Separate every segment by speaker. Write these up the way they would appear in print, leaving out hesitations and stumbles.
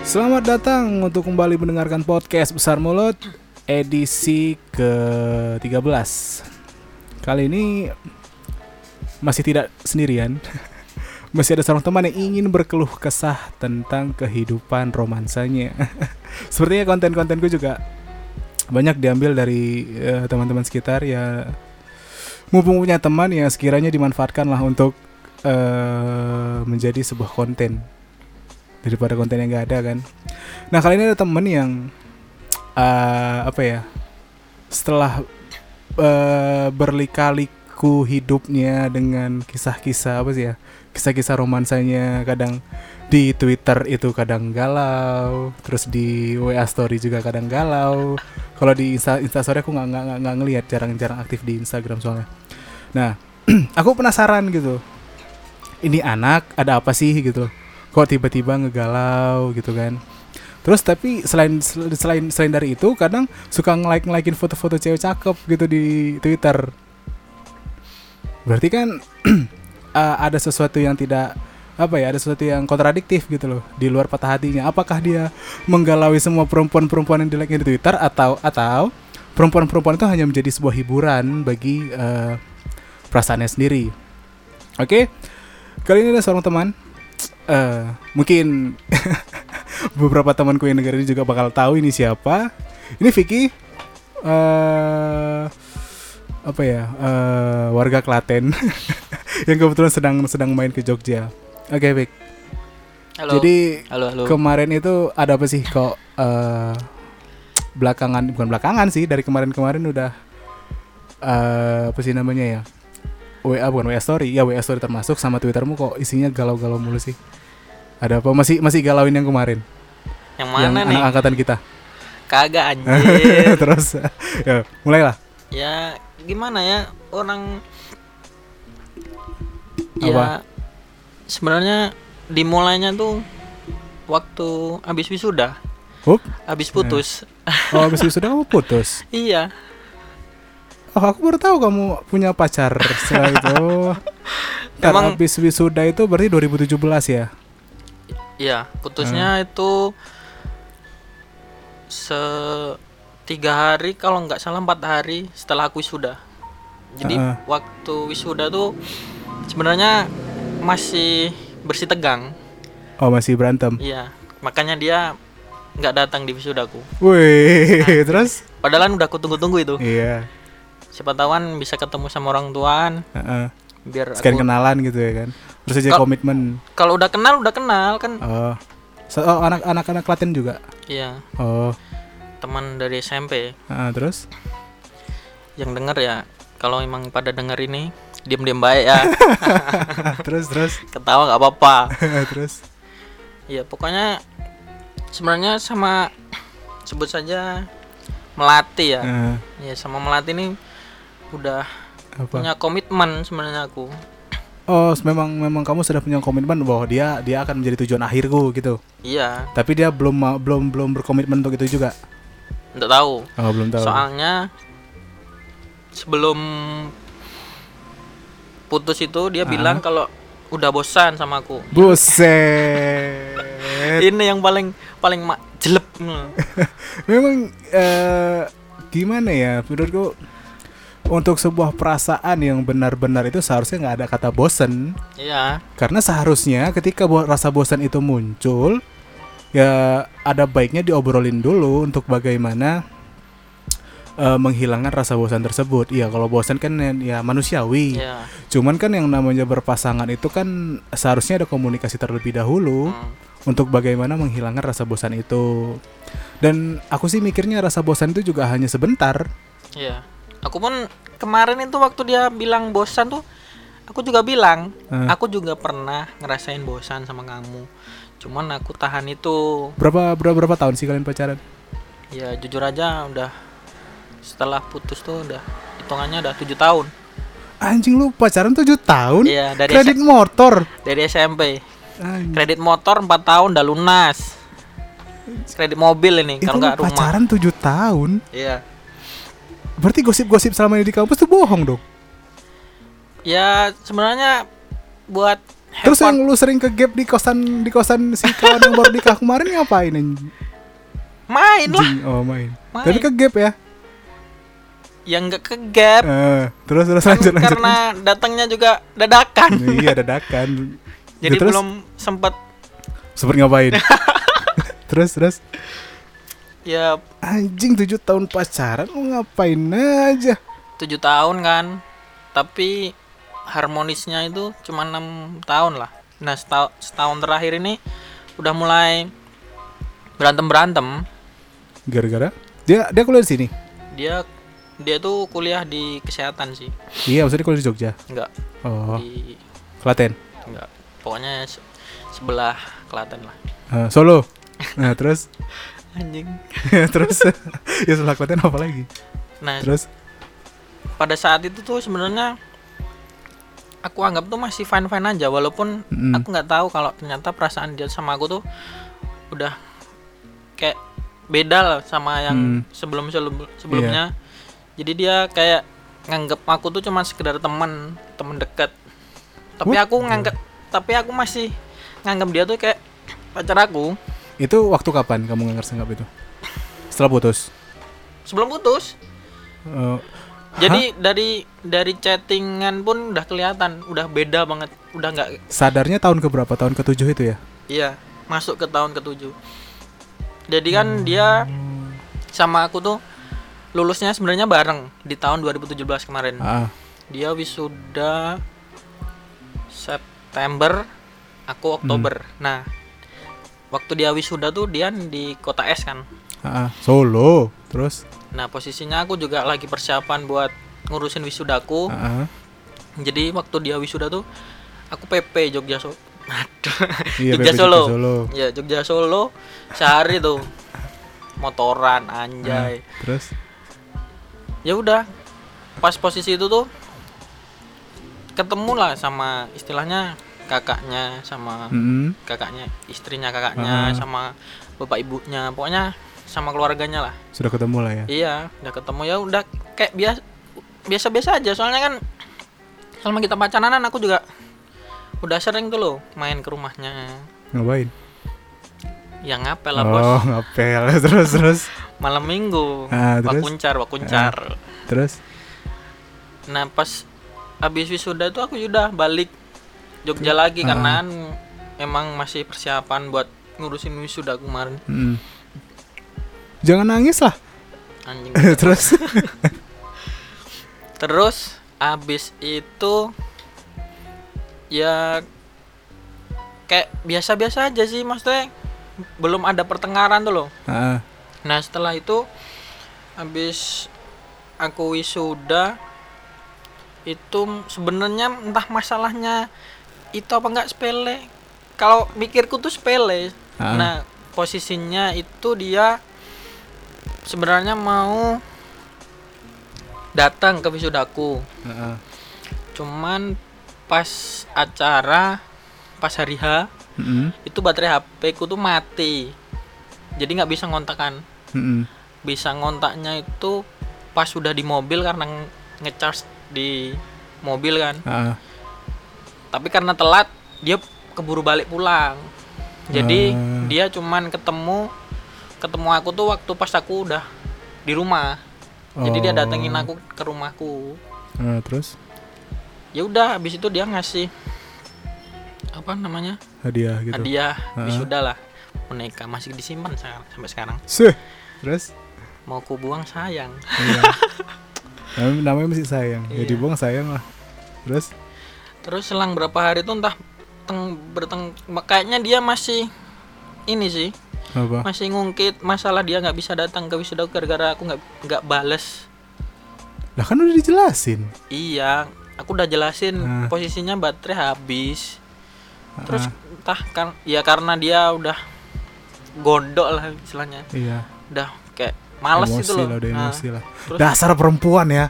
Speaker 1: Selamat datang untuk kembali mendengarkan podcast Besar Mulut edisi ke-13. Kali ini masih tidak sendirian. Masih ada seorang teman yang ingin berkeluh kesah tentang kehidupan romansanya. Sepertinya konten-kontenku juga banyak diambil dari teman-teman sekitar ya. Mumpung punya teman yang sekiranya dimanfaatkanlah untuk menjadi sebuah konten daripada konten yang gak ada kan. Nah kali ini ada temen yang setelah berlika-liku hidupnya dengan kisah-kisah kisah-kisah romansanya, kadang di Twitter itu kadang galau, terus di WA Story juga kadang galau. Kalau di Insta Story aku nggak ngelihat, jarang aktif di Instagram soalnya. Nah aku penasaran gitu, ini anak ada apa sih gitu, kok tiba-tiba ngegalau gitu kan. Terus tapi selain dari itu kadang suka nge-like-in foto-foto cewek cakep gitu di Twitter. Berarti kan ada sesuatu yang ada sesuatu yang kontradiktif gitu loh di luar patah hatinya. Apakah dia menggalaui semua perempuan-perempuan yang di-like di Twitter atau perempuan-perempuan itu hanya menjadi sebuah hiburan bagi perasaannya sendiri. Oke. Kali ini ada seorang teman, mungkin beberapa temanku yang dengar ini juga bakal tahu ini siapa. Ini Vicky, warga Klaten yang kebetulan sedang main ke Jogja. Oke, Vic.
Speaker 2: Halo.
Speaker 1: Jadi
Speaker 2: halo.
Speaker 1: Kemarin itu ada apa sih kok bukan belakangan sih, dari kemarin udah apa sih namanya ya? WA Story. Ya WA Story termasuk, sama Twittermu kok isinya galau-galau mulu sih. Ada apa? Masih galauin yang kemarin?
Speaker 2: Yang mana
Speaker 1: yang
Speaker 2: nih?
Speaker 1: Anak angkatan kita.
Speaker 2: Kagak anjir.
Speaker 1: Terus ya mulailah.
Speaker 2: Ya gimana ya, orang
Speaker 1: Apa?
Speaker 2: ya sebenarnya dimulainya tuh waktu habis wisuda. Habis putus.
Speaker 1: Oh, habis wisuda kamu putus?
Speaker 2: Iya.
Speaker 1: Oh, aku baru tahu kamu punya pacar setelah itu.
Speaker 2: Emang
Speaker 1: habis wisuda itu berarti 2017 ya?
Speaker 2: Iya, putusnya itu 3 hari kalau nggak salah 4 hari setelah aku wisuda. Jadi waktu wisuda tuh sebenarnya masih bersih tegang.
Speaker 1: Oh, masih berantem?
Speaker 2: Iya, makanya dia nggak datang di wisudaku.
Speaker 1: Wih, terus?
Speaker 2: Padahal udah aku tunggu-tunggu itu.
Speaker 1: Iya.
Speaker 2: Siapa tahu kan bisa ketemu sama orang tuaan. Biar
Speaker 1: sekalian kenalan gitu ya kan. Terus aja komitmen.
Speaker 2: Kalau udah kenal kan.
Speaker 1: Oh, anak-anak Klaten juga.
Speaker 2: Iya.
Speaker 1: Oh.
Speaker 2: Teman dari SMP.
Speaker 1: Terus?
Speaker 2: Yang denger ya, kalau emang pada denger ini diam-diam baik ya.
Speaker 1: terus.
Speaker 2: Ketawa nggak apa-apa.
Speaker 1: Terus?
Speaker 2: Ya pokoknya sebenarnya sama sebut saja Melati ya. Ya sama Melati ini udah punya komitmen sebenarnya aku.
Speaker 1: Oh, memang kamu sudah punya komitmen bahwa dia akan menjadi tujuan akhirku gitu.
Speaker 2: Iya.
Speaker 1: Tapi dia belum berkomitmen untuk itu juga.
Speaker 2: Enggak tahu.
Speaker 1: Oh, belum tahu.
Speaker 2: Soalnya sebelum putus itu dia bilang kalau udah bosan sama aku.
Speaker 1: Buset.
Speaker 2: Ini yang paling jelek.
Speaker 1: Memang gimana ya, menurutku untuk sebuah perasaan yang benar-benar itu seharusnya nggak ada kata bosan.
Speaker 2: Iya.
Speaker 1: Karena seharusnya ketika rasa bosan itu muncul, ya ada baiknya diobrolin dulu untuk bagaimana menghilangkan rasa bosan tersebut. Iya, kalau bosan kan ya manusiawi.
Speaker 2: Iya.
Speaker 1: Cuman kan yang namanya berpasangan itu kan seharusnya ada komunikasi terlebih dahulu untuk bagaimana menghilangkan rasa bosan itu. Dan aku sih mikirnya rasa bosan itu juga hanya sebentar.
Speaker 2: Iya. Aku pun kemarin itu waktu dia bilang bosan tuh, aku juga bilang, aku juga pernah ngerasain bosan sama kamu. Cuman aku tahan itu.
Speaker 1: Berapa tahun sih kalian pacaran?
Speaker 2: Ya jujur aja udah setelah putus tuh udah hitungannya udah 7 tahun.
Speaker 1: Anjing, lu pacaran 7 tahun?
Speaker 2: Iya, dari
Speaker 1: kredit motor.
Speaker 2: Dari SMP.
Speaker 1: Anjing.
Speaker 2: Kredit motor 4 tahun udah lunas. Kredit mobil ini kalau enggak rumah.
Speaker 1: Pacaran 7 tahun?
Speaker 2: Iya.
Speaker 1: Berarti gosip-gosip selama ini di kampus tuh bohong dong?
Speaker 2: Ya sebenarnya buat
Speaker 1: Terus yang lu sering ke gap di kosan si kawan yang baru nikah kemarin ngapain anjing?
Speaker 2: Main lah.
Speaker 1: Oh main. Tapi ke gap ya?
Speaker 2: Yang enggak ke gap.
Speaker 1: Terus
Speaker 2: kan lanjut. Karena datangnya juga dadakan.
Speaker 1: Iya dadakan.
Speaker 2: Jadi ya, belum sempat
Speaker 1: ngapain? terus
Speaker 2: ya
Speaker 1: anjing 7 tahun pacaran lu ngapain aja?
Speaker 2: 7 tahun kan. Tapi harmonisnya itu cuma 6 tahun lah. Nah setahun terakhir ini udah mulai berantem.
Speaker 1: Gara-gara? Dia kuliah di sini?
Speaker 2: Dia tuh kuliah di kesehatan sih.
Speaker 1: Iya, maksudnya kuliah di Jogja?
Speaker 2: Enggak.
Speaker 1: Oh.
Speaker 2: Di
Speaker 1: Klaten?
Speaker 2: Enggak. Pokoknya sebelah Klaten lah.
Speaker 1: Solo. Nah, terus
Speaker 2: anjing.
Speaker 1: Terus ya sebelah Klaten apa lagi?
Speaker 2: Nah,
Speaker 1: terus
Speaker 2: pada saat itu tuh sebenarnya aku anggap tuh masih fine aja, walaupun aku nggak tahu kalau ternyata perasaan dia sama aku tuh udah kayak beda lah sama yang sebelumnya. Jadi dia kayak nganggap aku tuh cuma sekedar teman dekat. Tapi aku masih nganggap dia tuh kayak pacar aku.
Speaker 1: Itu waktu kapan kamu nganggap itu? Setelah putus?
Speaker 2: Sebelum putus. Jadi dari chattingan pun udah kelihatan, udah beda banget, udah nggak.
Speaker 1: Sadarnya tahun keberapa? Tahun ke-7 itu ya?
Speaker 2: Iya, masuk ke tahun ke-7. Jadi kan dia sama aku tuh lulusnya sebenarnya bareng di tahun 2017 kemarin. Dia wisuda September, aku Oktober. Nah, waktu dia wisuda tuh dia di Kota S kan.
Speaker 1: Solo. Terus?
Speaker 2: Nah, posisinya aku juga lagi persiapan buat ngurusin wisudaku. Jadi waktu dia wisuda tuh aku PP Jogja Solo.
Speaker 1: Iya,
Speaker 2: Jogja Solo. Ya, Jogja Solo sehari tuh. Motoran anjay.
Speaker 1: Terus?
Speaker 2: Ya udah. Pas posisi itu tuh ketemu lah sama istilahnya kakaknya sama kakaknya, istrinya kakaknya sama bapak ibunya. Pokoknya sama keluarganya lah.
Speaker 1: Sudah ketemu lah ya?
Speaker 2: Iya, udah ketemu ya udah kayak biasa-biasa aja. Soalnya kan selama kita pacaran aku juga udah sering tuh loh main ke rumahnya.
Speaker 1: Ngapain?
Speaker 2: Ya ngapel lah bos.
Speaker 1: Oh ngapel. Terus
Speaker 2: malam minggu wakuncar.
Speaker 1: Terus?
Speaker 2: Nah pas habis wisuda itu aku udah balik Jogja lagi karena emang masih persiapan buat ngurusin wisuda kemarin.
Speaker 1: Jangan nangis lah.
Speaker 2: Anjing. Terus abis itu ya kayak biasa-biasa aja sih, maksudnya belum ada pertengkaran tuh loh. Nah setelah itu abis aku wisuda itu sebenarnya entah masalahnya itu apa enggak sepele. Kalau mikirku tuh sepele. Nah posisinya itu dia sebenarnya mau datang ke wisudaku. Cuman pas acara, pas hari H, itu baterai HP ku tuh mati. Jadi nggak bisa ngontakan. Bisa ngontaknya itu pas sudah di mobil karena ngecharge di mobil kan. Tapi karena telat, dia keburu balik pulang. Jadi dia cuman ketemu aku tuh waktu pas aku udah di rumah. Jadi dia datengin aku ke rumahku.
Speaker 1: Terus?
Speaker 2: Ya udah, habis itu dia ngasih apa namanya?
Speaker 1: Hadiah gitu.
Speaker 2: Hadiah wisuda lah. Boneka masih disimpan sampai sekarang.
Speaker 1: Terus?
Speaker 2: Mau ku buang sayang.
Speaker 1: Iya. Namanya masih sayang. Ya dibuang sayang lah. Terus
Speaker 2: selang berapa hari itu entah kayaknya dia masih ini sih.
Speaker 1: Apa?
Speaker 2: Masih ngungkit masalah dia nggak bisa datang ke wisuda gara-gara aku nggak bales.
Speaker 1: Lah kan udah dijelasin.
Speaker 2: Iya, aku udah jelasin posisinya baterai habis. Terus entah kan ya karena dia udah gondok lah istilahnya.
Speaker 1: Iya.
Speaker 2: Udah kayak malas gitu loh.
Speaker 1: Udah emosi lah. Dasar perempuan ya.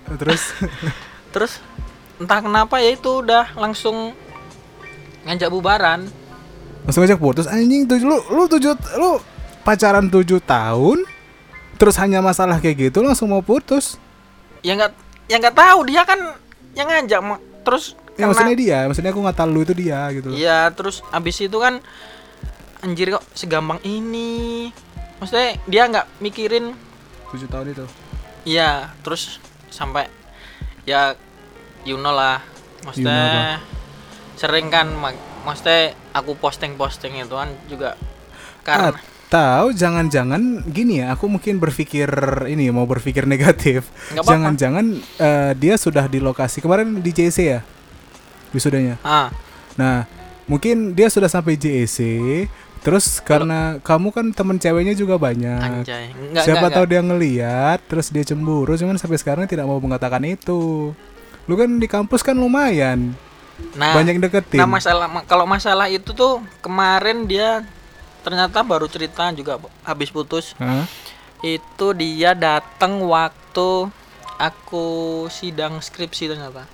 Speaker 2: Terus entah kenapa ya itu udah langsung ngajak bubaran.
Speaker 1: Langsung ngajak putus anjing. Lu pacaran 7 tahun terus hanya masalah kayak gitu langsung mau putus.
Speaker 2: Ya enggak tahu, dia kan yang ngajak terus
Speaker 1: ya maksudnya dia, maksudnya aku nggak tahu lu itu dia gitu.
Speaker 2: Iya, terus abis itu kan anjir kok segampang ini. Maksudnya dia nggak mikirin
Speaker 1: 7 tahun itu.
Speaker 2: Iya, terus sampai ya you know lah. Maksudnya sering kan maksudnya aku posting itu kan juga karena
Speaker 1: tahu jangan-jangan gini ya, aku mungkin berpikir ini mau berpikir negatif. Jangan-jangan dia sudah di lokasi kemarin di JC ya wisudanya. Nah mungkin dia sudah sampai JEC. Terus karena kamu kan temen ceweknya juga banyak.
Speaker 2: Anjay.
Speaker 1: Siapa tahu dia ngeliat terus dia cemburu, cuman sampai sekarang tidak mau mengatakan itu. Lu kan di kampus kan lumayan.
Speaker 2: Nah,
Speaker 1: banyak deketin.
Speaker 2: Nah kalau masalah itu tuh kemarin dia ternyata baru cerita juga habis putus. Itu dia datang waktu aku sidang skripsi ternyata.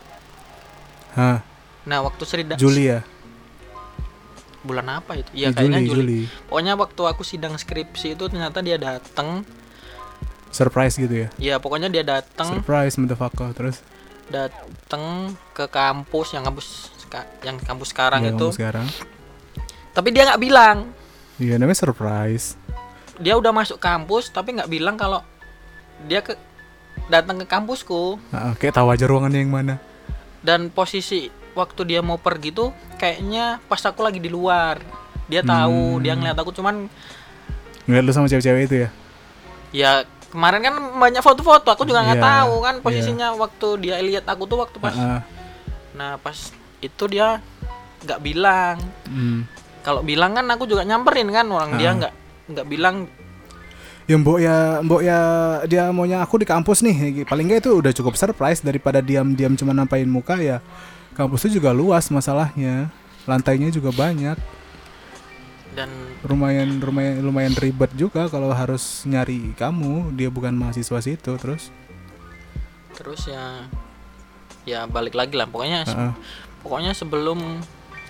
Speaker 2: Nah waktu sidang
Speaker 1: Juli ya.
Speaker 2: Bulan apa itu? Iya kayaknya Juli. Pokoknya waktu aku sidang skripsi itu ternyata dia datang.
Speaker 1: Surprise gitu ya?
Speaker 2: Iya pokoknya dia datang.
Speaker 1: Surprise motherfucker. Terus
Speaker 2: datang ke kampus yang kampus sekarang
Speaker 1: ya,
Speaker 2: itu.
Speaker 1: Kampus sekarang.
Speaker 2: Tapi dia nggak bilang.
Speaker 1: Iya namanya surprise.
Speaker 2: Dia udah masuk kampus tapi nggak bilang kalau dia datang ke kampusku.
Speaker 1: Kayak tahu aja ruangannya yang mana.
Speaker 2: Dan posisi waktu dia mau pergi tuh kayaknya pas aku lagi di luar. Dia tahu, dia ngeliat aku cuman
Speaker 1: ngeliat lu sama cewek-cewek itu ya?
Speaker 2: Ya kemarin kan banyak foto-foto, aku juga nggak tahu kan posisinya waktu dia lihat aku tuh waktu pas. Nah pas itu dia nggak bilang. Kalau bilang kan aku juga nyamperin kan orang. Dia nggak bilang.
Speaker 1: Ya mbok ya dia maunya aku di kampus nih. Paling nggak itu udah cukup surprise daripada diam-diam cuma nampain muka ya. Kampus itu juga luas masalahnya, lantainya juga banyak. Dan lumayan ribet juga kalau harus nyari kamu. Dia bukan mahasiswa situ terus
Speaker 2: ya balik lagi lah pokoknya sebelum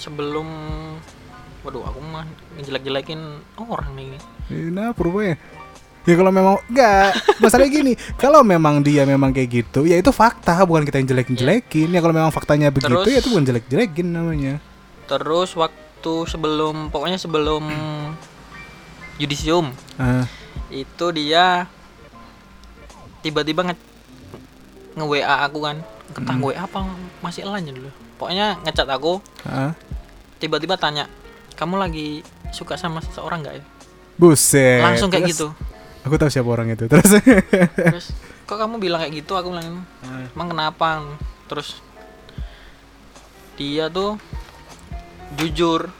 Speaker 2: waduh aku mah ngejelek-jelekin orang nih.
Speaker 1: Nah rupanya ya kalau memang enggak masalahnya gini, kalau memang dia memang kayak gitu ya itu fakta, bukan kita yang jelek-jelekin. Ya kalau memang faktanya begitu ya itu bukan jelek-jelekin namanya. Terus
Speaker 2: waktu sebelum yudisium itu dia tiba-tiba nge-WA aku kan, entah WA apa masih lain dulu. Pokoknya ngechat aku. Tiba-tiba tanya, "Kamu lagi suka sama seseorang enggak ya?"
Speaker 1: Buset.
Speaker 2: Langsung kayak gitu.
Speaker 1: Aku tahu siapa orang itu. Terus
Speaker 2: kok kamu bilang kayak gitu? Aku bilang, "Emang kenapa?" Terus dia tuh jujur.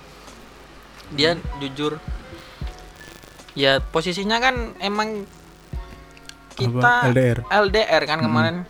Speaker 2: Ya posisinya kan emang kita LDR kan kemarin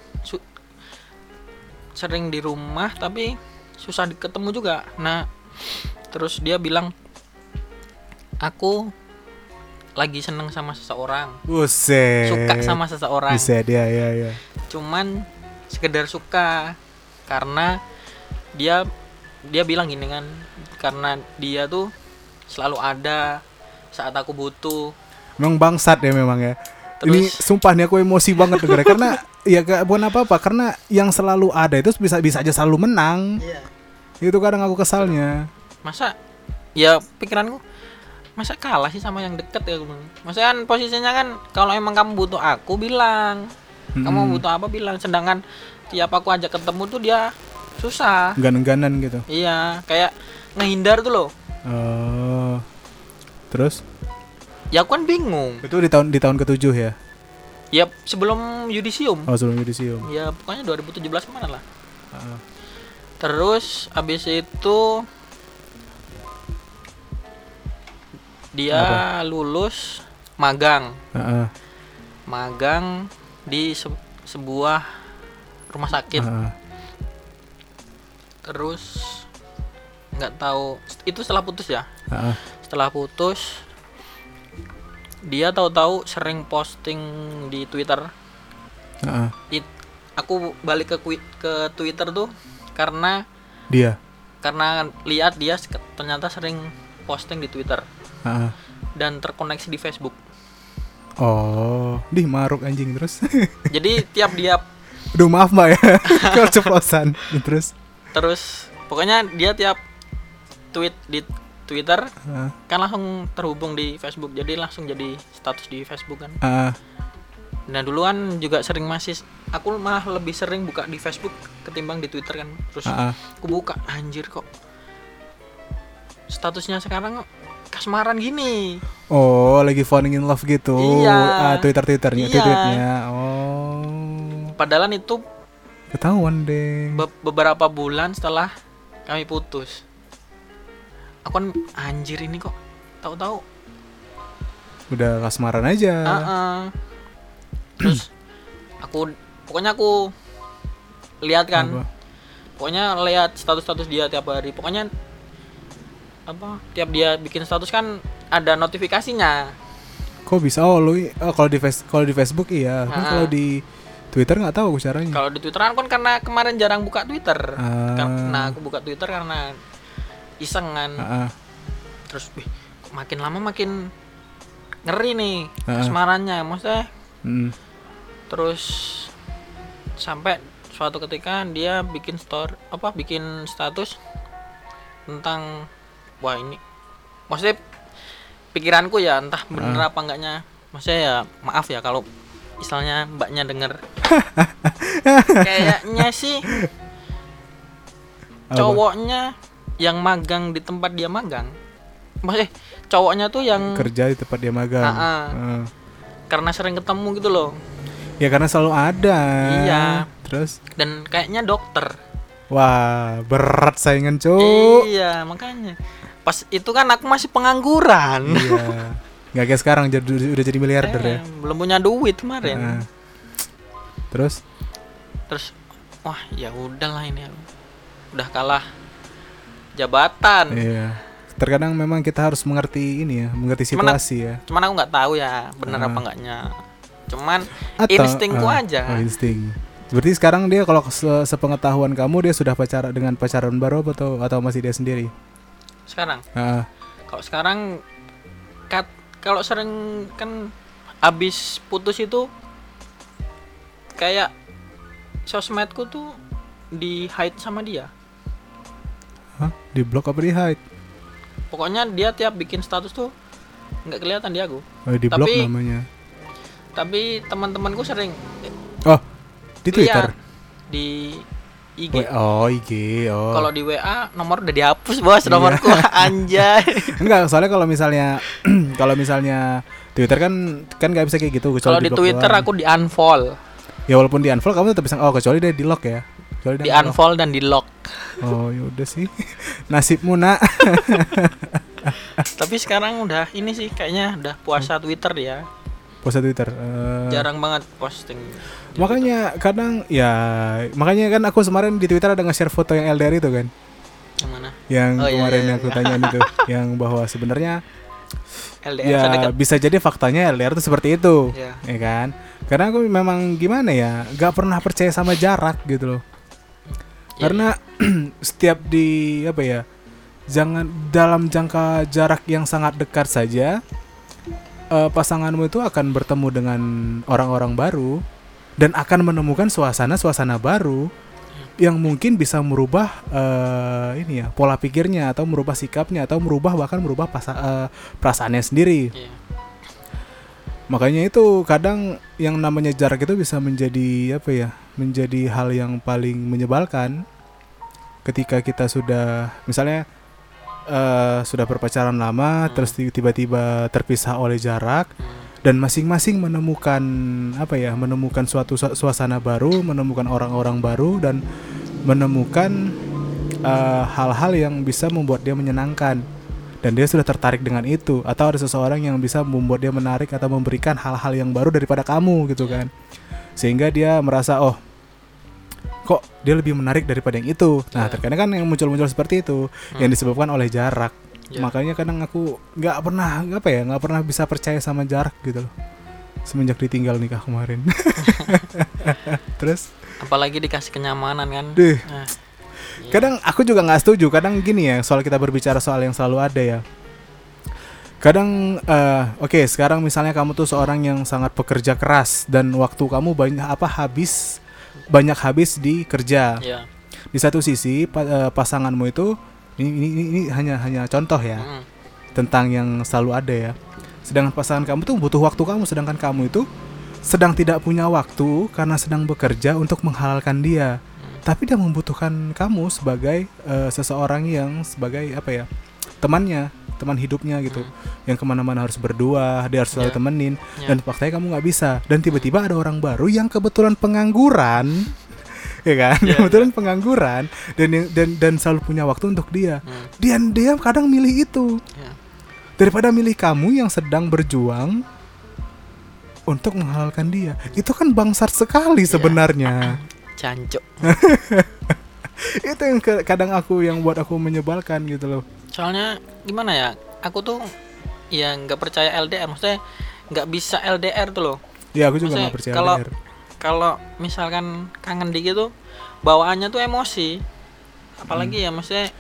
Speaker 2: sering di rumah tapi susah ketemu juga. Nah terus dia bilang, "Aku lagi seneng sama seseorang."
Speaker 1: Buset.
Speaker 2: Suka sama seseorang.
Speaker 1: Buset ya.
Speaker 2: Cuman sekedar suka karena dia bilang gini kan, karena dia tuh selalu ada saat aku butuh.
Speaker 1: Memang bangsat ya memang ya. Terus, ini sumpah nih aku emosi banget dengarnya karena ya gak bukan apa-apa, karena yang selalu ada itu bisa aja selalu menang. Itu kadang aku kesalnya.
Speaker 2: Masa ya pikiranku masa kalah sih sama yang deket ya. Maksudnya kan posisinya kan kalau emang kamu butuh aku bilang, kamu butuh apa bilang. Sedangkan tiap aku ajak ketemu tuh dia susah,
Speaker 1: ganan-ganan gitu.
Speaker 2: Iya, kayak ngehindar tuh loh.
Speaker 1: Terus?
Speaker 2: Ya aku kan bingung.
Speaker 1: Itu di tahun ke-7 ya?
Speaker 2: Ya sebelum yudisium.
Speaker 1: Sebelum yudisium.
Speaker 2: Ya pokoknya 2017 kemana lah. Terus abis itu dia lulus magang. Magang di sebuah rumah sakit. Terus nggak tahu itu setelah putus ya. Setelah putus dia tahu-tahu sering posting di Twitter. Aku balik ke Twitter tuh karena lihat dia ternyata sering posting di Twitter. Dan terkoneksi di Facebook.
Speaker 1: Maruk anjing terus.
Speaker 2: Jadi tiap dia
Speaker 1: aduh maaf mbak ya kalau ceplosan. Terus
Speaker 2: Terus pokoknya dia tiap tweet di Twitter kan langsung terhubung di Facebook, jadi langsung jadi status di Facebook kan. Nah dulu kan juga sering aku malah lebih sering buka di Facebook ketimbang di Twitter kan. Terus aku buka, anjir kok statusnya sekarang kasmaran gini.
Speaker 1: Oh, lagi falling in love gitu.
Speaker 2: Iya.
Speaker 1: Twitternya,
Speaker 2: iya.
Speaker 1: tweetnya. Oh.
Speaker 2: Padahal itu
Speaker 1: ketahuan deh.
Speaker 2: Beberapa bulan setelah kami putus. Aku kan anjir ini kok tahu-tahu
Speaker 1: udah kasmaran aja.
Speaker 2: Terus pokoknya aku lihat kan. Apa? Pokoknya lihat status dia tiap hari. Pokoknya tiap dia bikin status kan ada notifikasinya.
Speaker 1: Kok bisa? Kalau di Facebook iya. Kan kalau di Twitter nggak tahu aku caranya.
Speaker 2: Kalau di Twitter kan karena kemarin jarang buka Twitter. Nah aku buka Twitter karena iseng kan. Terus makin lama makin ngeri nih kasmarannya, maksudnya. Terus sampai suatu ketika dia bikin status tentang wah ini, maksudnya pikiranku ya entah bener apa enggaknya, maksudnya ya maaf ya kalau misalnya mbaknya denger. Kayaknya sih cowoknya yang magang di tempat dia magang, maksudnya cowoknya tuh yang
Speaker 1: kerja di tempat dia magang.
Speaker 2: Karena sering ketemu gitu loh.
Speaker 1: Ya karena selalu ada.
Speaker 2: Iya.
Speaker 1: Terus?
Speaker 2: Dan kayaknya dokter.
Speaker 1: Wah, berat saingan, Cuk.
Speaker 2: Iya, makanya. Pas itu kan aku masih pengangguran.
Speaker 1: Iya. Gak kayak sekarang udah jadi miliarder ya.
Speaker 2: Belum punya duit kemarin.
Speaker 1: Terus
Speaker 2: wah, ya udahlah ini. Udah kalah jabatan.
Speaker 1: Iya. Terkadang memang kita harus mengerti situasi. Cuman
Speaker 2: aku nggak tahu ya benar apa enggaknya. Cuman instingku aja.
Speaker 1: Insting. Berarti sekarang dia kalau sepengetahuan kamu dia sudah dengan pacaran baru atau masih dia sendiri?
Speaker 2: Sekarang. Kalau sekarang kalau sering kan abis putus itu kayak sosmedku tuh di hide sama dia.
Speaker 1: Di blok apa di hide?
Speaker 2: Pokoknya dia tiap bikin status tuh nggak kelihatan di aku.
Speaker 1: Di blok namanya.
Speaker 2: Tapi teman-temanku sering.
Speaker 1: Di Twitter.
Speaker 2: Di IG.
Speaker 1: IG.
Speaker 2: Kalau di WA nomor udah dihapus bos, nomorku. Anjay.
Speaker 1: Enggak, soalnya kalau misalnya Twitter kan nggak bisa kayak gitu.
Speaker 2: Kalau di Twitter aku di unfollow.
Speaker 1: Ya walaupun di unfollow kamu tetap bisa. Kecuali dia di lock ya.
Speaker 2: Di unfollow dan di lock.
Speaker 1: Oh yaudah sih. Nasibmu nak.
Speaker 2: Tapi sekarang udah ini sih kayaknya udah puasa Twitter ya.
Speaker 1: Puasa Twitter.
Speaker 2: Jarang banget posting.
Speaker 1: Makanya kan aku kemarin di Twitter ada nge-share foto yang LDR itu kan.
Speaker 2: Yang mana?
Speaker 1: Yang kemarin aku tanyain itu, yang bahwa sebenarnya LDR bisa jadi faktanya LDR itu seperti itu, ya kan? Karena aku memang gimana ya, gak pernah percaya sama jarak gitu loh. Karena setiap jangan dalam jangka jarak yang sangat dekat saja. Pasanganmu itu akan bertemu dengan orang-orang baru dan akan menemukan suasana baru yang mungkin bisa merubah pola pikirnya atau merubah sikapnya atau bahkan merubah perasaannya sendiri. Makanya itu kadang yang namanya jarak itu bisa menjadi hal yang paling menyebalkan ketika kita sudah misalnya sudah berpacaran lama, terus tiba-tiba terpisah oleh jarak, dan masing-masing menemukan suatu suasana baru, menemukan orang-orang baru, dan menemukan hal-hal yang bisa membuat dia menyenangkan, dan dia sudah tertarik dengan itu, atau ada seseorang yang bisa membuat dia menarik atau memberikan hal-hal yang baru daripada kamu gitu kan, sehingga dia merasa kok dia lebih menarik daripada yang itu. Nah, terkadang kan yang muncul-muncul seperti itu yang disebabkan oleh jarak. Makanya kadang aku nggak pernah bisa percaya sama jarak gitu loh. Semenjak ditinggal nikah kemarin. Terus
Speaker 2: apalagi dikasih kenyamanan kan.
Speaker 1: Kadang aku juga nggak setuju. Kadang gini ya, soal kita berbicara soal yang selalu ada ya. Kadang sekarang misalnya kamu tuh seorang yang sangat pekerja keras dan waktu kamu banyak habis di kerja. Di satu sisi pasanganmu itu ini hanya contoh ya. Tentang yang selalu ada ya. Sedangkan pasangan kamu tuh butuh waktu kamu, sedangkan kamu itu sedang tidak punya waktu karena sedang bekerja untuk menghalalkan dia. Tapi dia membutuhkan kamu sebagai seseorang yang sebagai apa ya, temannya, teman hidupnya gitu, yang kemana-mana harus berdua, dia harus selalu temenin, dan faktanya kamu nggak bisa. Dan tiba-tiba ada orang baru yang kebetulan pengangguran, ya kan, kebetulan pengangguran dan selalu punya waktu untuk dia. Dia kadang milih itu daripada milih kamu yang sedang berjuang untuk menghalalkan dia. Itu kan bangsat sekali sebenarnya.
Speaker 2: Jancuk.
Speaker 1: Itu yang kadang yang buat aku menyebalkan gitu loh.
Speaker 2: Soalnya gimana ya, aku tuh ya nggak percaya LDR, maksudnya nggak bisa LDR tuh loh.
Speaker 1: Ya aku juga nggak percaya LDR.
Speaker 2: Kalau misalkan kangen dikit tuh bawaannya tuh emosi, apalagi ya maksudnya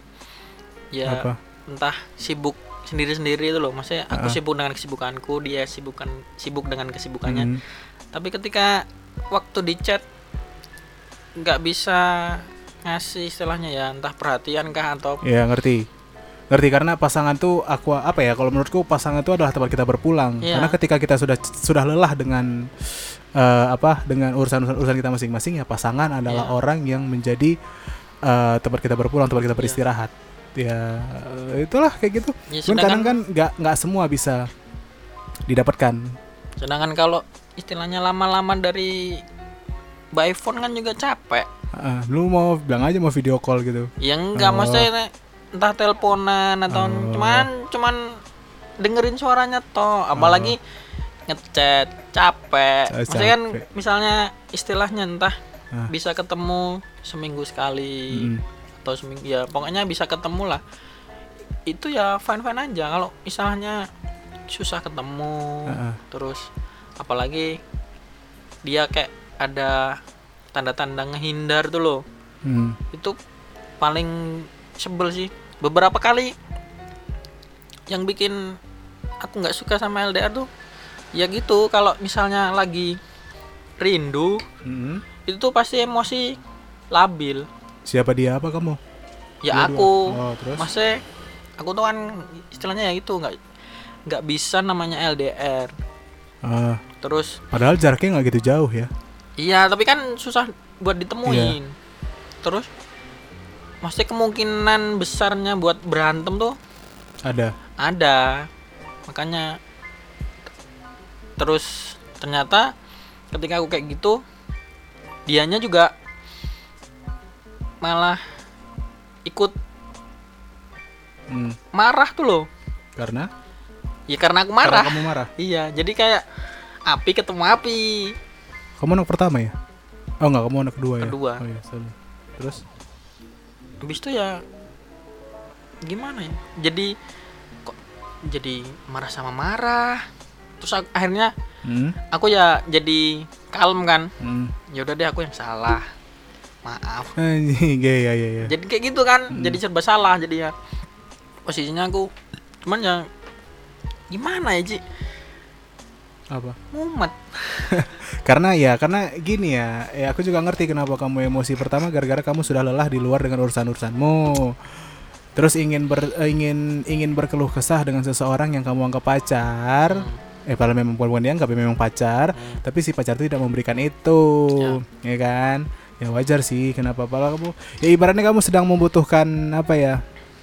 Speaker 2: ya entah sibuk sendiri-sendiri itu loh, maksudnya aku sibuk dengan kesibukanku, dia sibuk dengan kesibukannya. Tapi ketika waktu di chat nggak bisa ngasih istilahnya ya, entah perhatian kah atau
Speaker 1: ya ngerti karena pasangan tuh aku apa ya, kalau menurutku pasangan itu adalah tempat kita berpulang. Karena ketika kita sudah lelah dengan dengan urusan kita masing-masing, ya pasangan adalah orang yang menjadi tempat kita berpulang, tempat kita beristirahat. Ya itulah kayak gitu. Cuman kadang kan nggak semua bisa didapatkan. Sedangkan
Speaker 2: kalau istilahnya lama-lama dari by phone kan juga capek.
Speaker 1: Lu mau bilang aja mau video call gitu.
Speaker 2: Ya enggak, maksudnya entah teleponan atau cuman dengerin suaranya toh, apalagi ngechat capek. Maksudnya kan misalnya istilahnya entah bisa ketemu seminggu sekali atau seminggu, ya pokoknya bisa ketemu lah. Itu ya fine-fine aja. Kalau misalnya susah ketemu terus apalagi dia kayak ada tanda-tanda ngehindar tuh loh. Itu paling sebel sih. Beberapa kali yang bikin aku nggak suka sama LDR tuh ya gitu, kalau misalnya lagi rindu itu tuh pasti emosi labil.
Speaker 1: Siapa dia, apa kamu?
Speaker 2: Ya aku. Maksudnya aku tuh kan istilahnya ya itu nggak bisa namanya LDR. Terus
Speaker 1: padahal jaraknya nggak gitu jauh ya.
Speaker 2: Iya, tapi kan susah buat ditemuin. Terus maksudnya kemungkinan besarnya buat berantem tuh ada. Makanya terus ternyata ketika aku kayak gitu, dianya juga malah ikut marah tuh loh.
Speaker 1: Karena?
Speaker 2: Ya karena aku marah.
Speaker 1: Karena kamu marah?
Speaker 2: Iya, jadi kayak api ketemu api.
Speaker 1: Kamu anak pertama ya? Oh enggak, kamu anak kedua ya?
Speaker 2: Kedua.
Speaker 1: Oh iya, sorry. Terus?
Speaker 2: Habis itu ya gimana ya? Jadi kok jadi marah sama marah. Terus akhirnya aku ya jadi kalem kan. Ya udah deh, aku yang salah. Maaf.
Speaker 1: Iya.
Speaker 2: Jadi kayak gitu kan, jadi serba salah jadinya. Posisinya aku cuman ya gimana ya, Ji?
Speaker 1: Apa?
Speaker 2: Mumet.
Speaker 1: karena gini ya, aku juga ngerti kenapa kamu emosi. Pertama gara-gara kamu sudah lelah di luar dengan urusan-urusanmu. Terus ingin berkeluh kesah dengan seseorang yang kamu anggap pacar. Padahal memang bukan dianggap, memang pacar, tapi si pacar itu tidak memberikan itu. Ya kan? Ya wajar sih, kenapa kamu? Ya ibaratnya kamu sedang membutuhkan apa ya?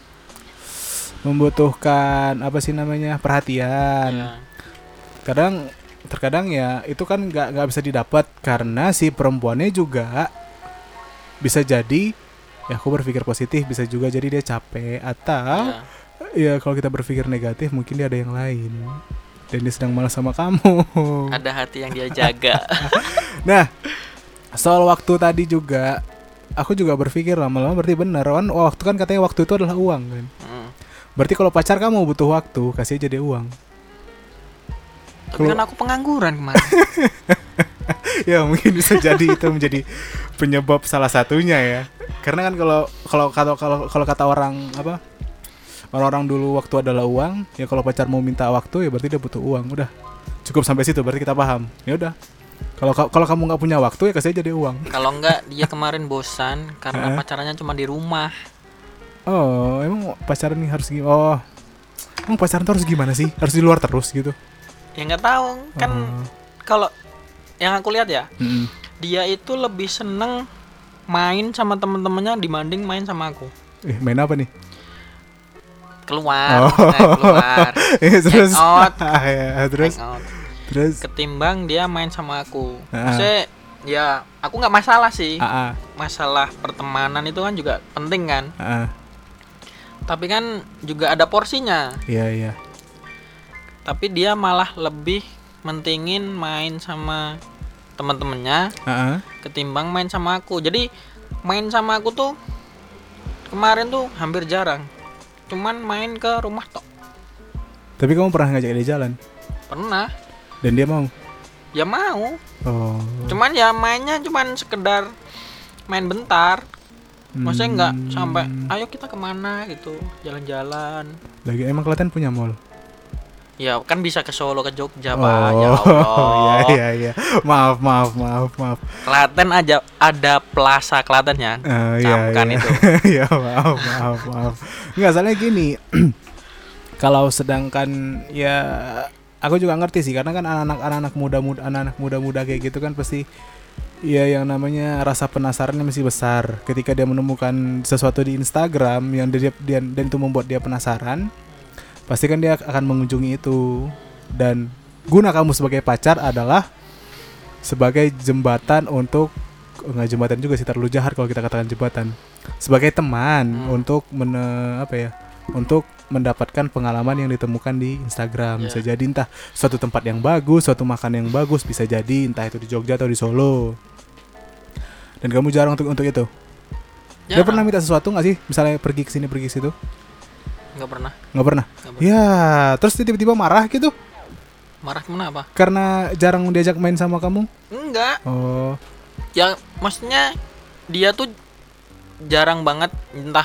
Speaker 1: Membutuhkan apa sih namanya? Perhatian. Terkadang ya itu kan nggak bisa didapat karena si perempuannya juga bisa jadi, ya aku berpikir positif, bisa juga jadi dia capek atau ya kalau kita berpikir negatif mungkin dia ada yang lain dan dia sedang malas sama kamu.
Speaker 2: Ada hati yang dia jaga.
Speaker 1: Nah, soal waktu tadi juga aku juga berpikir lama-lama berarti benar kan, waktu kan katanya waktu itu adalah uang kan. Berarti kalau pacar kamu butuh waktu, kasih aja dia uang.
Speaker 2: Tapi kan aku pengangguran kemarin.
Speaker 1: Ya mungkin bisa jadi itu menjadi penyebab salah satunya ya. Karena kan kalau kata orang apa, orang-orang dulu waktu adalah uang. Ya kalau pacar mau minta waktu ya berarti dia butuh uang. Udah cukup sampai situ berarti kita paham. Ya udah. Kalau kamu nggak punya waktu ya kasih aja dia uang.
Speaker 2: Kalau enggak dia kemarin bosan karena pacarannya cuma di rumah.
Speaker 1: Oh, emang pacaran nih harus gimana? Oh, emang pacaran tuh harus gimana sih? Harus di luar terus gitu?
Speaker 2: Ya nggak tahu kan. Kalau yang aku lihat ya, dia itu lebih seneng main sama temen-temennya dibanding main sama aku.
Speaker 1: Main apa nih?
Speaker 2: Keluar.
Speaker 1: Terus
Speaker 2: terus ketimbang dia main sama aku. Maksudnya ya aku nggak masalah sih. Masalah pertemanan itu kan juga penting kan. Tapi kan juga ada porsinya.
Speaker 1: Iya.
Speaker 2: Tapi dia malah lebih mentingin main sama teman-temannya ketimbang main sama aku. Jadi main sama aku tuh kemarin tuh hampir jarang. Cuman main ke rumah tok.
Speaker 1: Tapi kamu pernah ngajak dia jalan?
Speaker 2: Pernah.
Speaker 1: Dan dia mau?
Speaker 2: Ya mau.
Speaker 1: Oh.
Speaker 2: Cuman ya mainnya cuman sekedar main bentar. Maksudnya nggak sampai ayo kita kemana gitu, jalan-jalan.
Speaker 1: Lagi emang Klaten punya mall?
Speaker 2: Ya kan bisa ke Solo, ke Jogja, Pak. Ya Allah.
Speaker 1: Iya. Maaf.
Speaker 2: Klaten aja ada Plaza Klaten ya. Camkan itu.
Speaker 1: Ya maaf. Enggak, soalnya gini. Kalau sedangkan ya aku juga ngerti sih karena kan anak-anak muda kayak gitu kan pasti ya yang namanya rasa penasarannya masih besar. Ketika dia menemukan sesuatu di Instagram yang dan itu membuat dia penasaran, pasti kan dia akan mengunjungi itu. Dan guna kamu sebagai pacar adalah sebagai jembatan untuk nggak jembatan juga sih, terlalu jahat kalau kita katakan jembatan. Sebagai teman untuk untuk mendapatkan pengalaman yang ditemukan di Instagram. Bisa jadi entah suatu tempat yang bagus, suatu makan yang bagus, bisa jadi entah itu di Jogja atau di Solo. Dan kamu jarang untuk itu. Dia pernah minta sesuatu nggak sih? Misalnya pergi ke sini, pergi ke situ?
Speaker 2: Nggak pernah.
Speaker 1: Ya, terus tiba-tiba marah gitu?
Speaker 2: Marah kenapa?
Speaker 1: Karena jarang diajak main sama kamu?
Speaker 2: Enggak.
Speaker 1: Oh.
Speaker 2: Ya maksudnya dia tuh jarang banget, entah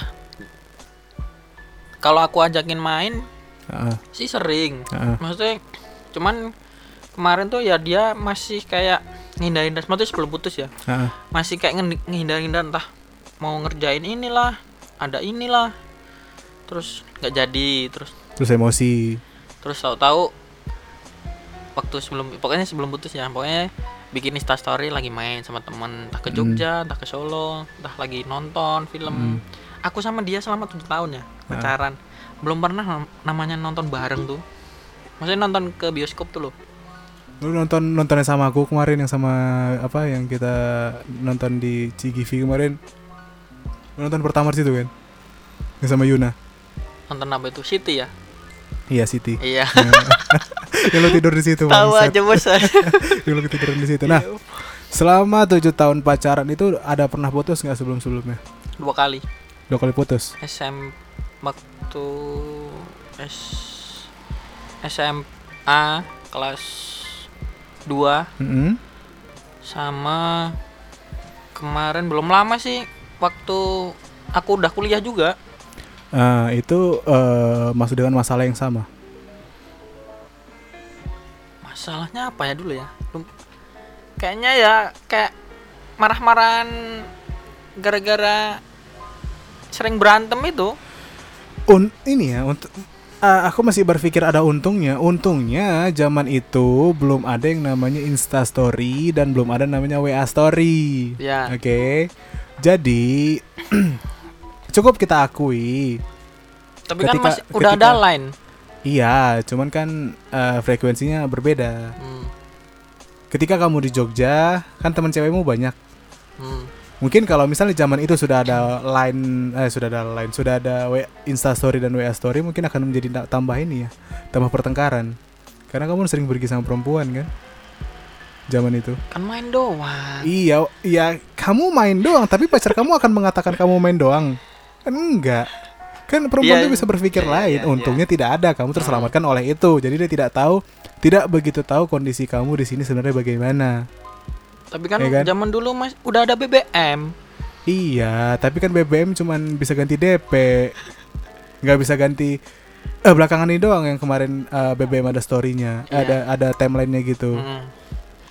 Speaker 2: kalau aku ajakin main sih sering. Maksudnya cuman kemarin tuh ya dia masih kayak ngindar-ngindar, maksudnya sebelum putus ya. Masih kayak ngindar-ngindar, entah mau ngerjain inilah, ada inilah. Terus nggak jadi, terus
Speaker 1: emosi.
Speaker 2: Terus tahu waktu sebelum putus ya, pokoknya bikin Instastory lagi main sama teman, entah ke Jogja, entah ke Solo, entah lagi nonton film. Aku sama dia selama 7 tahun ya pacaran, belum pernah namanya nonton bareng tuh. Maksudnya nonton ke bioskop tuh loh.
Speaker 1: Lu nontonnya sama aku kemarin yang sama yang kita nonton di CGV kemarin. Nonton pertama situ kan? Yang sama Yuna.
Speaker 2: Nonton apa itu? City ya?
Speaker 1: Iya, City.
Speaker 2: Iya.
Speaker 1: Ya lu tidur di situ.
Speaker 2: Tahu aja bos.
Speaker 1: Ya lu tidur di situ. Nah, selama 7 tahun pacaran itu ada pernah putus enggak sebelumnya?
Speaker 2: 2 kali.
Speaker 1: 2 kali putus.
Speaker 2: Waktu SMA kelas 2. Sama kemarin belum lama sih waktu aku udah kuliah juga.
Speaker 1: Itu masuk dengan masalah yang sama.
Speaker 2: Masalahnya apa ya dulu ya? Kayaknya ya kayak marah-marahan gara-gara sering berantem itu.
Speaker 1: Aku masih berpikir ada untungnya. Untungnya zaman itu belum ada yang namanya Instastory dan belum ada namanya WA Story.
Speaker 2: Ya.
Speaker 1: Oke. Jadi cukup kita akui.
Speaker 2: Tapi kan masih udah ada line.
Speaker 1: Iya, cuman kan frekuensinya berbeda. Ketika kamu di Jogja, kan teman cewekmu banyak. Mungkin kalau misalnya zaman itu sudah ada Instastory dan WA Story, mungkin akan menjadi tambah pertengkaran. Karena kamu sering pergi sama perempuan kan? Zaman itu.
Speaker 2: Kan main doang.
Speaker 1: Iya, kamu main doang, tapi pacar kamu akan mengatakan kamu main doang. Kan enggak. Kan perempuan itu bisa berpikir lain. Untungnya tidak ada, kamu terselamatkan oleh itu. Jadi dia tidak begitu tahu kondisi kamu di sini sebenarnya bagaimana.
Speaker 2: Tapi kan zaman dulu udah ada BBM.
Speaker 1: Iya, tapi kan BBM cuman bisa ganti DP. Nggak bisa ganti belakangan ini doang yang kemarin BBM ada story-nya, ada timeline-nya gitu.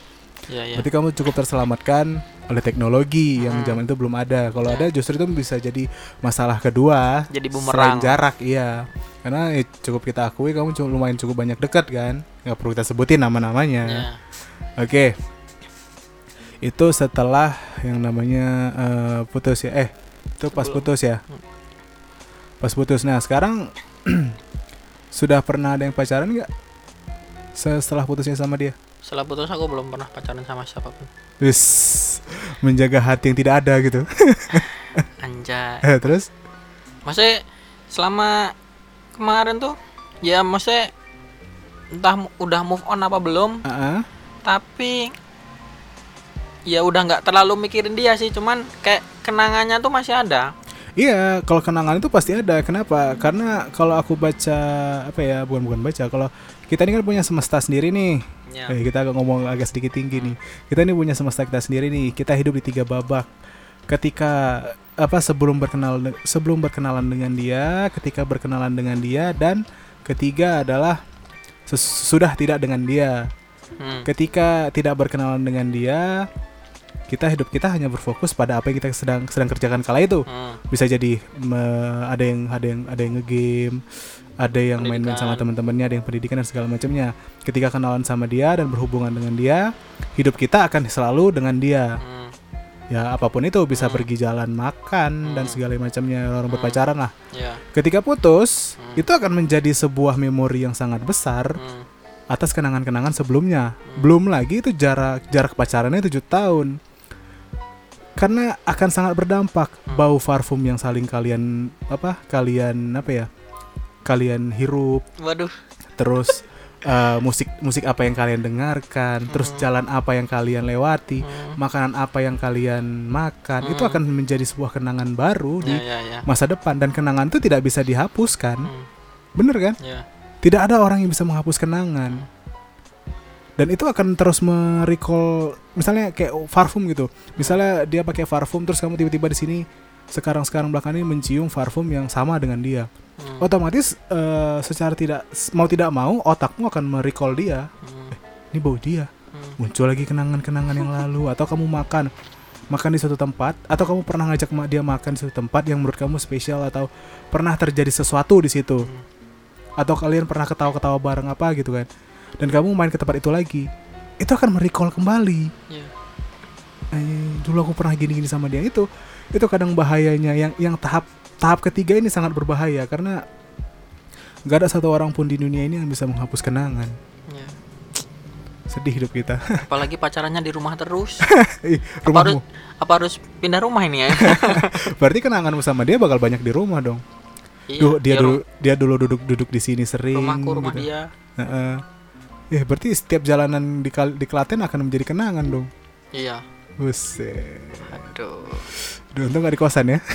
Speaker 1: Berarti kamu cukup terselamatkan oleh teknologi yang zaman itu belum ada. Kalau ada justru itu bisa jadi masalah kedua.
Speaker 2: Jadi bumerang.
Speaker 1: Selain jarak, iya. Karena cukup kita akui kamu lumayan cukup banyak dekat kan. Nggak perlu kita sebutin nama-namanya. Oke. Itu setelah yang namanya putus ya. Itu pas putus ya. Pas putus. Nah sekarang sudah pernah ada yang pacaran nggak? Setelah putusnya sama dia?
Speaker 2: Setelah putus aku belum pernah pacaran sama siapapun.
Speaker 1: Wis, menjaga hati yang tidak ada gitu.
Speaker 2: Anjay.
Speaker 1: Terus?
Speaker 2: Maksudnya selama kemarin tuh ya maksudnya entah udah move on apa belum. Tapi ya udah nggak terlalu mikirin dia sih, cuman kayak kenangannya tuh masih ada.
Speaker 1: Iya, kalau kenangan itu pasti ada. Kenapa? Karena kalau aku baca bukan baca. Kalau kita ini kan punya semesta sendiri nih. Kita agak ngomong agak sedikit tinggi nih. Kita ini punya semesta kita sendiri nih. Kita hidup di 3 babak. Ketika sebelum berkenalan dengan dia, ketika berkenalan dengan dia, dan ketiga adalah sudah tidak dengan dia. Ketika tidak berkenalan dengan dia, hidup kita hanya berfokus pada apa yang kita sedang kerjakan kala itu. Bisa jadi ada yang ngegame, ada yang main-main sama teman-temannya, ada yang pendidikan dan segala macamnya. Ketika kenalan sama dia dan berhubungan dengan dia, hidup kita akan selalu dengan dia. Ya apapun itu, bisa pergi jalan, makan dan segala macamnya, orang berpacaran lah. Ketika putus, itu akan menjadi sebuah memori yang sangat besar atas kenangan-kenangan sebelumnya. Belum lagi itu jarak pacarannya 7 tahun. Karena akan sangat berdampak. Bau parfum yang saling kalian hirup.
Speaker 2: Waduh.
Speaker 1: Terus musik apa yang kalian dengarkan, terus jalan apa yang kalian lewati, makanan apa yang kalian makan, itu akan menjadi sebuah kenangan baru di masa depan. Dan kenangan itu tidak bisa dihapuskan. Bener kan? Tidak ada orang yang bisa menghapus kenangan. Dan itu akan terus merecall, misalnya kayak parfum gitu. Misalnya dia pakai parfum, terus kamu tiba-tiba di sini sekarang belakangan ini mencium parfum yang sama dengan dia. Otomatis secara tidak mau otakmu akan merecall dia. Ini bau dia. Muncul lagi kenangan-kenangan yang lalu. Atau kamu makan di suatu tempat, atau kamu pernah ngajak dia makan di suatu tempat yang menurut kamu spesial, atau pernah terjadi sesuatu di situ. Atau kalian pernah ketawa-ketawa bareng apa gitu kan. Dan kamu main ke tempat itu lagi, itu akan merecall kembali. Dulu aku pernah gini-gini sama dia. Itu kadang bahayanya. Yang tahap ketiga ini sangat berbahaya, karena gak ada satu orang pun di dunia ini yang bisa menghapus kenangan. Sedih hidup kita.
Speaker 2: Apalagi pacarannya di rumah terus.
Speaker 1: Rumahmu.
Speaker 2: Harus pindah rumah ini ya?
Speaker 1: Berarti kenanganmu sama dia bakal banyak di rumah dong. Dia dulu duduk di sini sering.
Speaker 2: Rumah
Speaker 1: gitu.
Speaker 2: dia.
Speaker 1: Berarti setiap jalanan di Klaten akan menjadi kenangan dong.
Speaker 2: Iya.
Speaker 1: Buset.
Speaker 2: Aduh.
Speaker 1: Untung gak di kosan ya.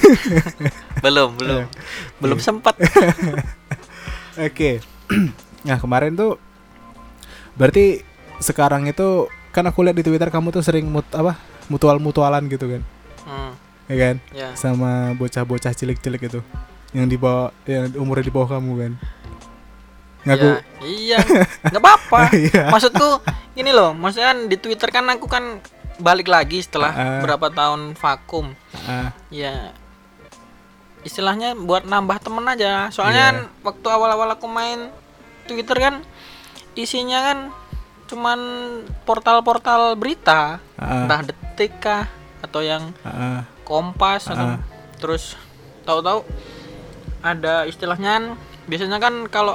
Speaker 2: Belum sempat.
Speaker 1: Oke. Nah kemarin tuh, berarti sekarang itu kan aku lihat di Twitter kamu tuh sering mutualan gitu kan. Ya kan? Sama bocah-bocah cilik-cilik itu, yang umurnya di bawah kamu kan. Ngaku.
Speaker 2: Iya, nggak apa-apa. Maksudku ini loh, maksudnya di Twitter kan aku kan balik lagi setelah berapa tahun vakum. Ya istilahnya buat nambah temen aja. Soalnya waktu awal-awal aku main Twitter kan isinya kan cuman portal-portal berita, entah Detik kah atau yang Kompas atau terus tahu-tahu ada istilahnya. Biasanya kan kalau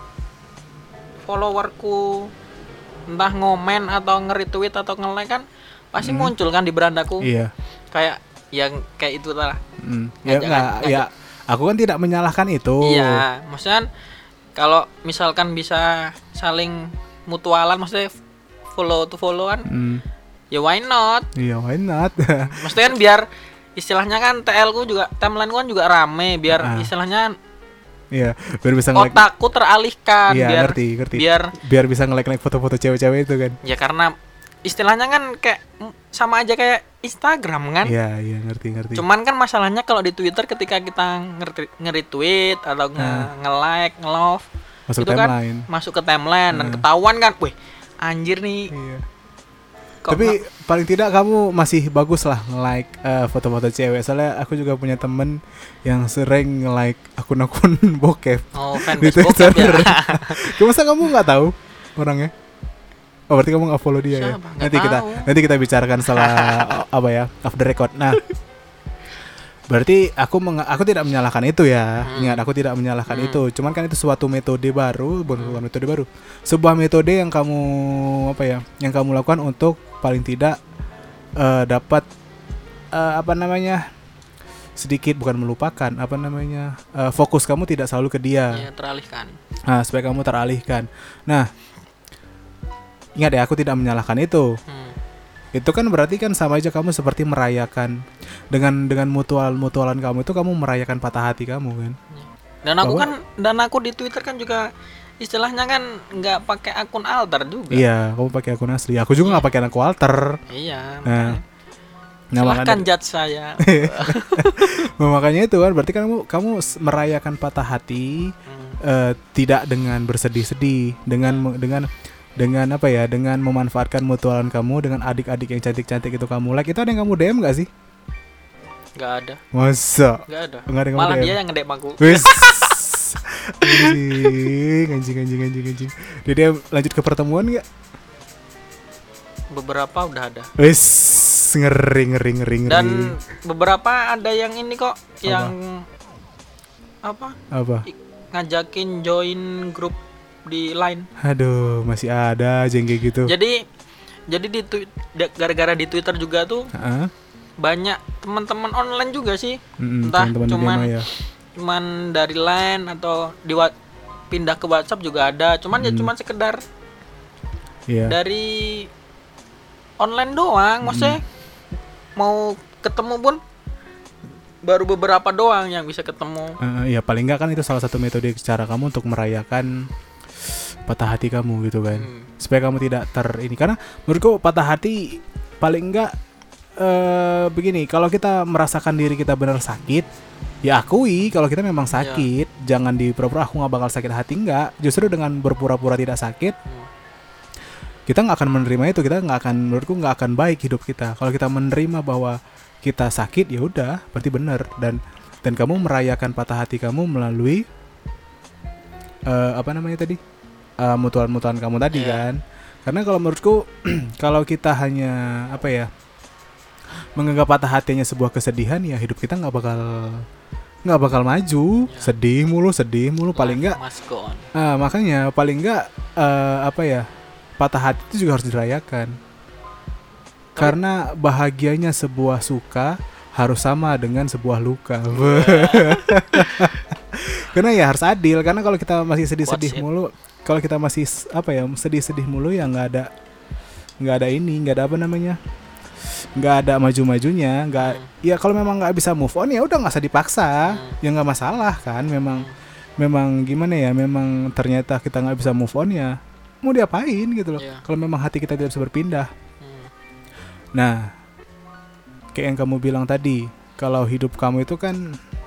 Speaker 2: followerku entah ngomen atau nge-retweet atau nge-like kan pasti muncul kan di berandaku. Kayak yang kayak itu lah.
Speaker 1: Aku kan tidak menyalahkan itu.
Speaker 2: Iya, maksudnya kalau misalkan bisa saling mutualan, maksudnya follow to followan, ya why not?
Speaker 1: Iya, why not?
Speaker 2: Maksudnya kan biar istilahnya kan TL ku juga, timeline ku kan juga rame, biar istilahnya
Speaker 1: iya, biar bisa
Speaker 2: otakku teralihkan.
Speaker 1: Iya, ngerti. Biar bisa nge-like foto-foto cewek-cewek itu kan. Ya
Speaker 2: karena istilahnya kan kayak sama aja kayak Instagram kan.
Speaker 1: Iya, ngerti.
Speaker 2: Cuman kan masalahnya kalau di Twitter ketika kita nge-retweet atau nge-like, nge-love,
Speaker 1: masuk
Speaker 2: itu
Speaker 1: timeline.
Speaker 2: Kan masuk ke timeline dan ketahuan kan, wih, anjir nih.
Speaker 1: Tapi paling tidak kamu masih bagus lah nge-like foto-foto cewek. Soalnya aku juga punya temen yang sering nge-like akun-akun bokep di Twitter. Masa kamu nggak tahu orangnya? Oh berarti kamu nggak follow dia. Siapa? Ya? Nanti kita bicarakan setelah apa ya, off the record. Nah, berarti aku tidak menyalahkan itu ya. Ingat, aku tidak menyalahkan itu. Cuman kan itu suatu metode baru, bukan metode baru. Sebuah metode yang kamu yang kamu lakukan untuk paling tidak dapat sedikit bukan melupakan, fokus kamu tidak selalu ke dia.
Speaker 2: Iya, teralihkan.
Speaker 1: Nah, supaya kamu teralihkan. Nah, ingat ya, aku tidak menyalahkan itu. Itu kan berarti kan sama aja kamu seperti merayakan dengan mutualan kamu itu, kamu merayakan patah hati kamu kan.
Speaker 2: Dan aku di Twitter kan juga istilahnya kan nggak pakai akun alter juga.
Speaker 1: Iya, kamu pakai akun asli. Aku juga nggak pakai akun alter.
Speaker 2: Iya.
Speaker 1: Nah,
Speaker 2: silahkan judge saya.
Speaker 1: Makanya itu kan berarti kan kamu merayakan patah hati, tidak dengan bersedih-sedih, dengan memanfaatkan mutualan kamu dengan adik-adik yang cantik-cantik itu kamu like. Itu ada yang kamu DM nggak sih?
Speaker 2: Nggak ada.
Speaker 1: Masa?
Speaker 2: Nggak ada.
Speaker 1: Nggak ada.
Speaker 2: Malah
Speaker 1: DM.
Speaker 2: dia yang nge-DM aku.
Speaker 1: Anjing. Dia lanjut ke pertemuan nggak?
Speaker 2: Beberapa udah ada.
Speaker 1: Ngeri.
Speaker 2: Dan beberapa ada yang ini kok, yang apa? Ngajakin join grup di Line.
Speaker 1: Aduh, masih ada aja yang kayak gitu.
Speaker 2: Jadi gara-gara di Twitter juga tuh banyak teman-teman online juga sih. Entah cuman dari Line atau pindah ke WhatsApp juga ada. Cuman cuman sekedar dari online doang. Maksudnya mau ketemu pun baru beberapa doang yang bisa ketemu.
Speaker 1: Ya paling enggak kan itu salah satu metode cara kamu untuk merayakan patah hati kamu gitu kan. Supaya kamu tidak ini, karena menurutku patah hati paling enggak begini, kalau kita merasakan diri kita benar sakit, ya akui kalau kita memang sakit. Jangan dipura-pura aku nggak bakal sakit hati, enggak. Justru dengan berpura-pura tidak sakit, kita nggak akan menerima itu. Menurutku nggak akan baik hidup kita. Kalau kita menerima bahwa kita sakit, ya udah berarti benar. Dan kamu merayakan patah hati kamu melalui mutualan kamu tadi kan. Karena kalau menurutku kalau kita hanya menganggap patah hatinya sebuah kesedihan, ya hidup kita nggak bakal maju. Sedih mulu paling enggak. Makanya paling enggak patah hati itu juga harus dirayakan. Karena bahagianya sebuah suka harus sama dengan sebuah luka. Karena ya harus adil. Karena kalau kita masih sedih-sedih mulu, kalau kita masih sedih-sedih mulu, ya nggak ada maju-majunya. Ya kalau memang nggak bisa move on, ya udah nggak usah dipaksa. Ya nggak masalah kan. Memang gimana ya, memang ternyata kita nggak bisa move on, ya mau diapain gitu loh. Kalau memang hati kita tidak bisa berpindah. Nah, kayak yang kamu bilang tadi, kalau hidup kamu itu kan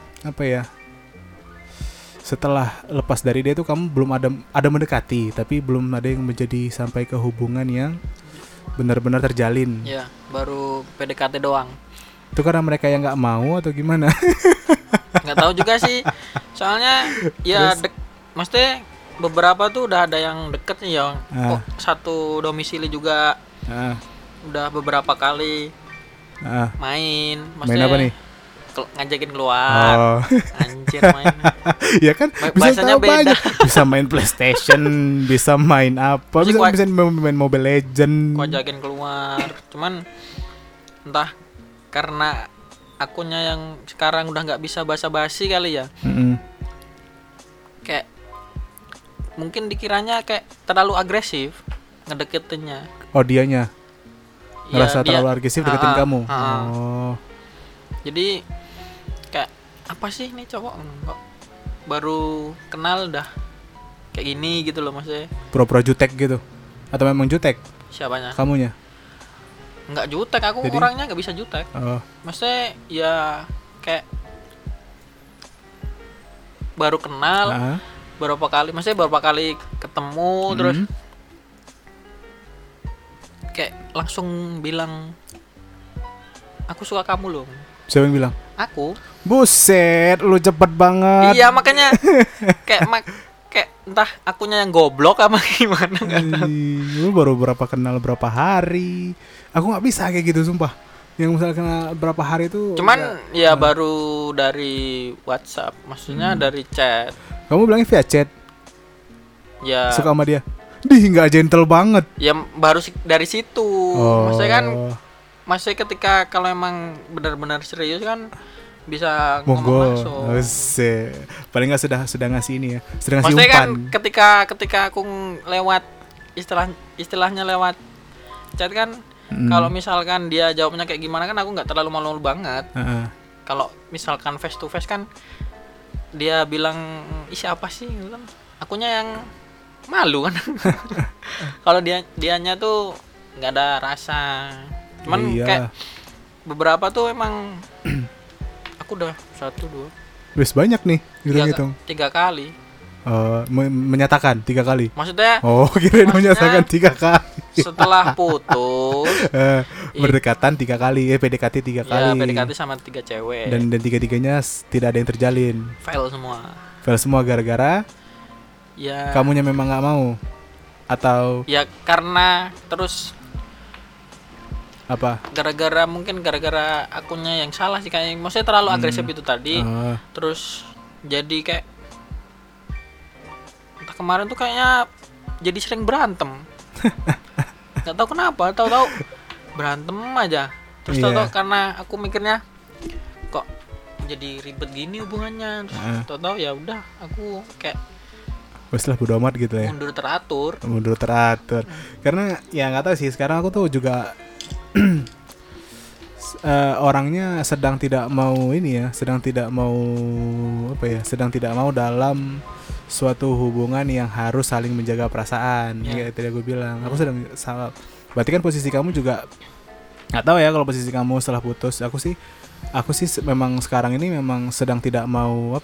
Speaker 1: setelah lepas dari dia itu kamu belum ada mendekati, tapi belum ada yang menjadi sampai ke hubungan yang benar-benar terjalin.
Speaker 2: Ya, baru PDKT doang.
Speaker 1: Itu karena mereka yang nggak mau atau gimana?
Speaker 2: Nggak tahu juga sih. Soalnya ya maksudnya beberapa tuh udah ada yang deket nih, yang satu domisili juga. Udah beberapa kali main. Maksudnya
Speaker 1: main apa nih?
Speaker 2: Ngajakin keluar. Anjir main.
Speaker 1: Ya kan
Speaker 2: bahasanya beda.
Speaker 1: Bisa main PlayStation, bisa main apa? Bisa main Mobile Legend.
Speaker 2: Ngajakin keluar. Cuman entah karena akunnya yang sekarang udah nggak bisa basa-basi kali ya. Kayak mungkin dikiranya kayak terlalu agresif ngedeketinnya.
Speaker 1: Oh, dianya ngerasa terlalu agresif deketin kamu.
Speaker 2: Jadi kayak apa sih nih cowok kok baru kenal udah kayak gini gitu loh, maksudnya.
Speaker 1: Pura-pura jutek gitu. Atau memang jutek?
Speaker 2: Siapanya?
Speaker 1: Kamunya?
Speaker 2: Enggak jutek, aku jadi? Orangnya enggak bisa jutek. Maksudnya ya kayak baru kenal, beberapa kali ketemu, terus kayak langsung bilang aku suka kamu loh.
Speaker 1: Siapa yang bilang?
Speaker 2: Aku.
Speaker 1: Buset, lu cepet banget.
Speaker 2: Iya makanya kayak entah akunya yang goblok apa gimana nggak tahu.
Speaker 1: Lu baru kenal berapa hari? Aku nggak bisa kayak gitu sumpah. Yang misalnya kenal berapa hari itu.
Speaker 2: Cuman ya baru dari WhatsApp, maksudnya dari chat.
Speaker 1: Kamu bilangnya via chat?
Speaker 2: Ya.
Speaker 1: Suka sama dia? Nggak gentle banget.
Speaker 2: Ya baru dari situ. Maksudnya kan, maksudnya ketika kalau emang benar-benar serius kan bisa ngomong langsung.
Speaker 1: Paling nggak sudah ngasih ini ya, sudah ngasih
Speaker 2: maksudnya
Speaker 1: umpan.
Speaker 2: Kan ketika aku lewat istilahnya lewat chat kan, kalau misalkan dia jawabnya kayak gimana kan aku nggak terlalu malu banget. Kalau misalkan face to face kan dia bilang siapa sih gitu kan, akunya yang malu kan. Kalau dianya tuh nggak ada rasa. Cuman kayak beberapa tuh emang aku udah 1, 2
Speaker 1: wis banyak nih hitung-hitung
Speaker 2: 3 kali.
Speaker 1: Menyatakan 3 kali.
Speaker 2: Maksudnya
Speaker 1: kirain menyatakan 3 kali.
Speaker 2: Setelah putus
Speaker 1: berdekatan 3 kali, PDKT 3 kali.
Speaker 2: Ya, PDKT sama 3 cewek.
Speaker 1: Dan 3-tiganya tidak ada yang terjalin. Fail semua gara-gara ya kamunya memang nggak mau atau
Speaker 2: ya karena terus
Speaker 1: apa?
Speaker 2: Mungkin gara-gara akunya yang salah sih kayaknya. Maksudnya terlalu agresif itu tadi. Terus jadi kayak entah kemarin tuh kayaknya jadi sering berantem. Gak tahu kenapa, tahu-tahu berantem aja. Terus tahu-tahu karena aku mikirnya kok jadi ribet gini hubungannya. Terus tahu-tahu ya udah aku kayak
Speaker 1: wes lah bodo amat gitu ya.
Speaker 2: Mundur teratur.
Speaker 1: Karena ya nggak tahu sih, sekarang aku tuh juga orangnya sedang tidak mau dalam suatu hubungan yang harus saling menjaga perasaan. Kayak tadi aku bilang, aku sedang salah. Berarti kan posisi kamu juga nggak tahu ya, kalau posisi kamu setelah putus. Aku sih memang sekarang ini memang sedang tidak mau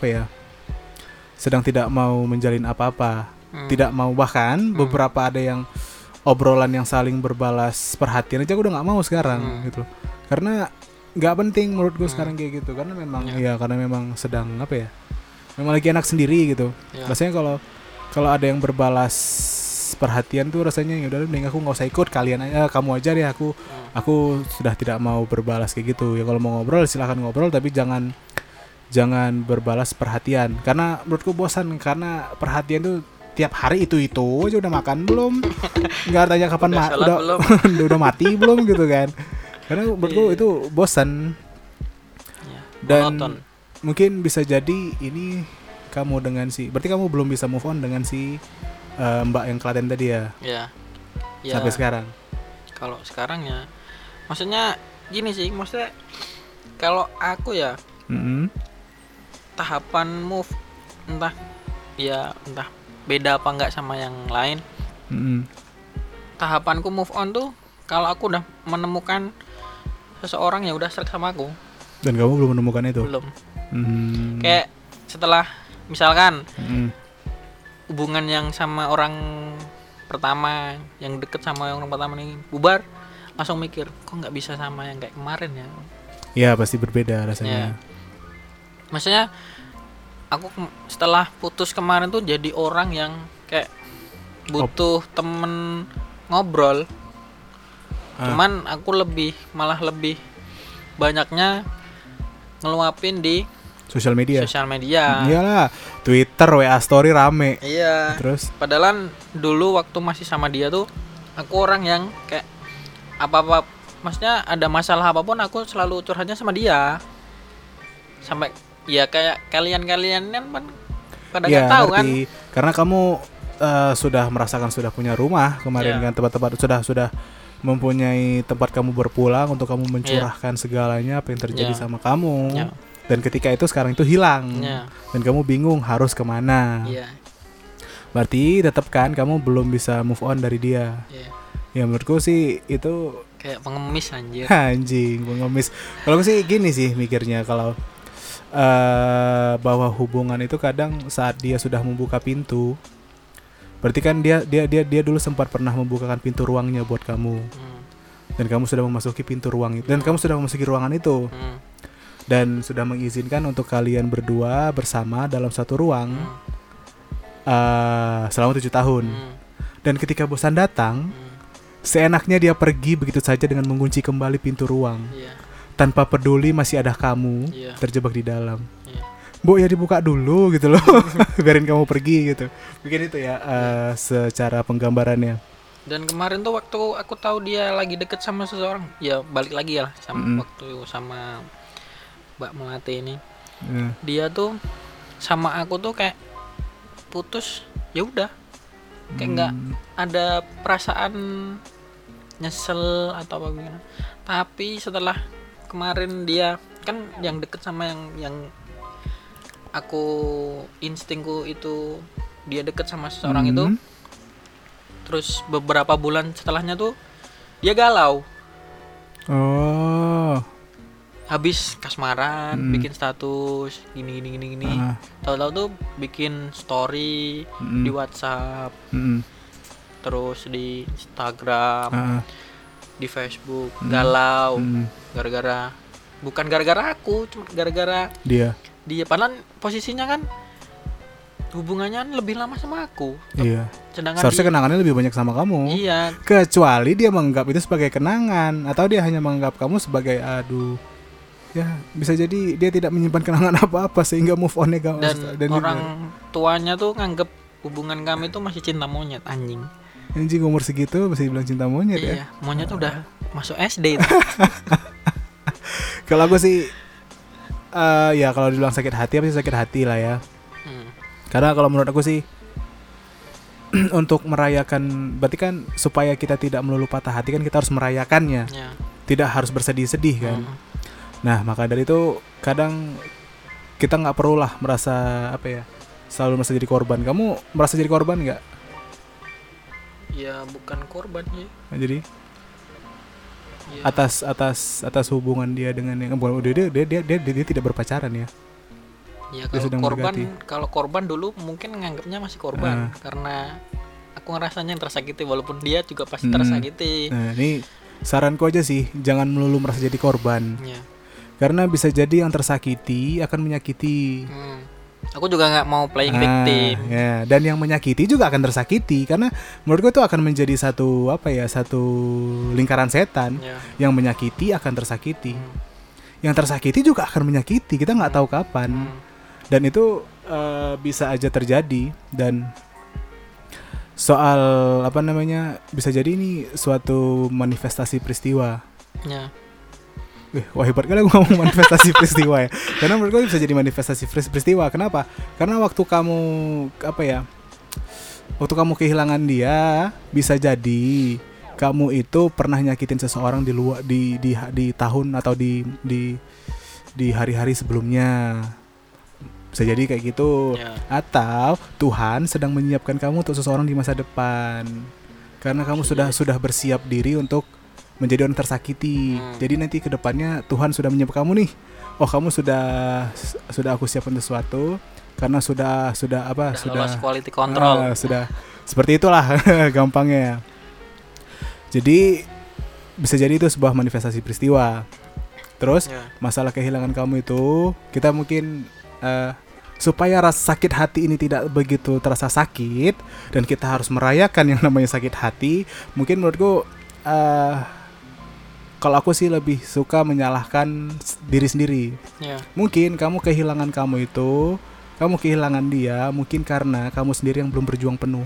Speaker 1: menjalin apa-apa. Tidak mau, bahkan beberapa ada yang obrolan yang saling berbalas perhatian aja aku udah nggak mau sekarang gitu, karena nggak penting menurut gue sekarang kayak gitu, karena memang karena memang sedang memang lagi enak sendiri gitu. Rasanya kalau ada yang berbalas perhatian tuh rasanya ya udah mending aku nggak usah ikut, kalian aja, kamu aja deh, aku sudah tidak mau berbalas kayak gitu ya. Kalau mau ngobrol silahkan ngobrol, tapi jangan berbalas perhatian, karena menurutku bosan, karena perhatian tuh tiap hari itu aja. Udah makan belum? Nggak tanya kapan udah mati belum gitu kan. Karena menurutku itu bosan. Dan monoton. Mungkin bisa jadi ini kamu berarti kamu belum bisa move on dengan si Mbak yang Klaten tadi ya? Iya. Sampai sekarang.
Speaker 2: Kalau sekarang ya, maksudnya gini sih, maksudnya kalau aku ya tahapan move entah beda apa enggak sama yang lain. Tahapanku move on tuh kalau aku udah menemukan seseorang yang udah serak sama aku.
Speaker 1: Dan kamu belum menemukan itu?
Speaker 2: Belum. Kayak setelah misalkan hubungan yang sama orang pertama, yang deket sama orang pertama nih bubar, langsung mikir kok nggak bisa sama yang kayak kemarin ya.
Speaker 1: Ya pasti berbeda rasanya.
Speaker 2: Maksudnya aku setelah putus kemarin tuh jadi orang yang kayak butuh temen ngobrol. Cuman aku malah lebih banyaknya ngeluapin di
Speaker 1: sosial media.
Speaker 2: Iyalah,
Speaker 1: Twitter, WA story rame.
Speaker 2: Iya.
Speaker 1: Terus
Speaker 2: padahal dulu waktu masih sama dia tuh aku orang yang kayak apa-apa, maksudnya ada masalah apapun aku selalu curhatnya sama dia. Sampai ya kayak kalian kan pada nggak tahu kan,
Speaker 1: karena kamu sudah merasakan, sudah punya rumah kemarin kan, tempat-tempat sudah mempunyai tempat kamu berpulang untuk kamu mencurahkan segalanya apa yang terjadi sama kamu. Dan ketika itu sekarang itu hilang dan kamu bingung harus kemana. Berarti tetap kan kamu belum bisa move on dari dia. Ya menurutku sih itu
Speaker 2: kayak pengemis
Speaker 1: anjing pengemis. Kalau aku sih gini sih mikirnya, kalau bahwa hubungan itu kadang saat dia sudah membuka pintu, berarti kan dia dulu sempat pernah membukakan pintu ruangnya buat kamu. dan kamu sudah memasuki pintu ruang itu, dan kamu sudah memasuki ruangan itu, dan sudah mengizinkan untuk kalian berdua bersama dalam satu ruang selama 7 tahun. Dan ketika bosan datang, seenaknya dia pergi begitu saja dengan mengunci kembali pintu ruang, tanpa peduli masih ada kamu terjebak di dalam. Bu, ya dibuka dulu gitu loh. Biarin kamu pergi gitu. Mungkin itu ya secara penggambarannya.
Speaker 2: Dan kemarin tuh waktu aku tahu dia lagi deket sama seseorang, ya balik lagi ya sama waktu sama Mbak Melati ini. Dia tuh sama aku tuh kayak putus, ya udah. Kayak nggak ada perasaan nyesel atau apa gimana. Tapi setelah kemarin dia kan yang deket sama yang aku instingku itu dia deket sama seseorang itu, terus beberapa bulan setelahnya tuh dia galau. Habis kasmaran, bikin status gini. Tahu-tahu tuh bikin story di WhatsApp, terus di Instagram, di Facebook, galau, gara-gara bukan gara-gara aku, cuma gara-gara dia. Padahal posisinya kan hubungannya lebih lama sama aku.
Speaker 1: Iya. Seharusnya kenangannya lebih banyak sama kamu.
Speaker 2: Iya.
Speaker 1: Kecuali dia menganggap itu sebagai kenangan, atau dia hanya menganggap kamu sebagai ya bisa jadi dia tidak menyimpan kenangan apa-apa sehingga move on-nya
Speaker 2: dan orang tuanya tuh nganggep hubungan kami tuh masih cinta monyet. Anjing
Speaker 1: umur segitu masih bilang cinta monyet.
Speaker 2: Iya, monyet tuh udah masuk SD itu.
Speaker 1: Kalau aku sih ya kalau dibilang sakit hati, pasti sakit hati lah ya. Karena kalau menurut aku sih untuk merayakan, berarti kan supaya kita tidak melulu patah hati kan kita harus merayakannya, tidak harus bersedih-sedih kan. Nah maka dari itu kadang kita nggak perlu lah merasa selalu merasa jadi korban. Kamu merasa jadi korban nggak?
Speaker 2: Ya bukan korban ya.
Speaker 1: Jadi atas hubungan dia dengan yang dia tidak berpacaran ya.
Speaker 2: Ya kalau korban dulu mungkin nganggapnya masih korban karena aku ngerasanya yang tersakiti, walaupun dia juga pasti tersakiti.
Speaker 1: Nah ini saranku aja sih, jangan melulu merasa jadi korban. Karena bisa jadi yang tersakiti akan menyakiti.
Speaker 2: Aku juga nggak mau playing victim.
Speaker 1: Ya, dan yang menyakiti juga akan tersakiti, karena menurutku itu akan menjadi satu lingkaran setan. Yang menyakiti akan tersakiti, yang tersakiti juga akan menyakiti. Kita nggak tahu kapan, dan itu bisa aja terjadi. Dan soal bisa jadi ini suatu manifestasi peristiwa. Wah hebat kali aku ngomong manifestasi peristiwa ya. Karena menurut gue bisa jadi manifestasi peristiwa. Kenapa? Karena waktu kamu waktu kamu kehilangan dia, bisa jadi kamu itu pernah nyakitin seseorang di luar di tahun atau di hari-hari sebelumnya. Bisa jadi kayak gitu. Atau Tuhan sedang menyiapkan kamu untuk seseorang di masa depan. Karena kamu sudah bersiap diri untuk menjadi orang tersakiti. Jadi nanti ke depannya Tuhan sudah menyiapkan kamu nih. Oh, kamu sudah aku siapkan sesuatu karena sudah
Speaker 2: lolos quality control.
Speaker 1: Sudah seperti itulah gampangnya. Jadi bisa jadi itu sebuah manifestasi peristiwa. Terus masalah kehilangan kamu itu, kita mungkin supaya rasa sakit hati ini tidak begitu terasa sakit dan kita harus merayakan yang namanya sakit hati, mungkin menurutku kalau aku sih lebih suka menyalahkan diri sendiri. Mungkin kamu kehilangan kehilangan dia mungkin karena kamu sendiri yang belum berjuang penuh.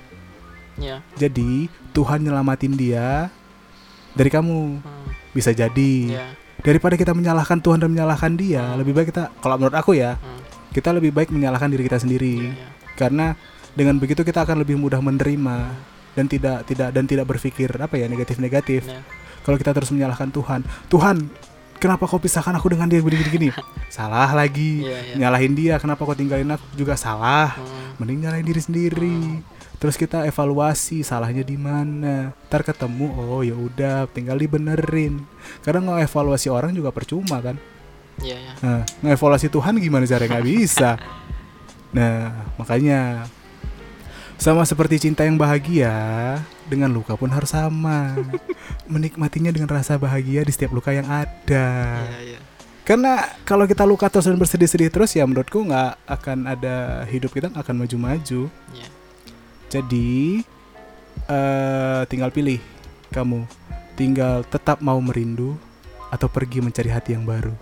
Speaker 1: Jadi Tuhan nyelamatin dia dari kamu. Bisa jadi. Daripada kita menyalahkan Tuhan dan menyalahkan dia, lebih baik kita, kalau menurut aku ya, kita lebih baik menyalahkan diri kita sendiri. Karena dengan begitu kita akan lebih mudah menerima dan tidak berpikir negatif-negatif. Kalau kita terus menyalahkan Tuhan, kenapa kau pisahkan aku dengan dia begini-gini? Salah lagi. Nyalahin dia, kenapa kau tinggalin aku, juga salah. Mending nyalahin diri sendiri. Terus kita evaluasi salahnya di mana. Ntar ketemu, oh ya udah, tinggal dibenerin. Karena ngevaluasi orang juga percuma kan. Nah, ngevaluasi Tuhan gimana caranya, nggak bisa. Nah, makanya Sama seperti cinta yang bahagia, dengan luka pun harus sama. Menikmatinya dengan rasa bahagia di setiap luka yang ada.
Speaker 2: Iya.
Speaker 1: Karena kalau kita luka terus dan bersedih-sedih terus, ya menurutku nggak akan ada, hidup kita nggak akan maju-maju.
Speaker 2: Iya.
Speaker 1: Jadi tinggal pilih, kamu tinggal tetap mau merindu atau pergi mencari hati yang baru.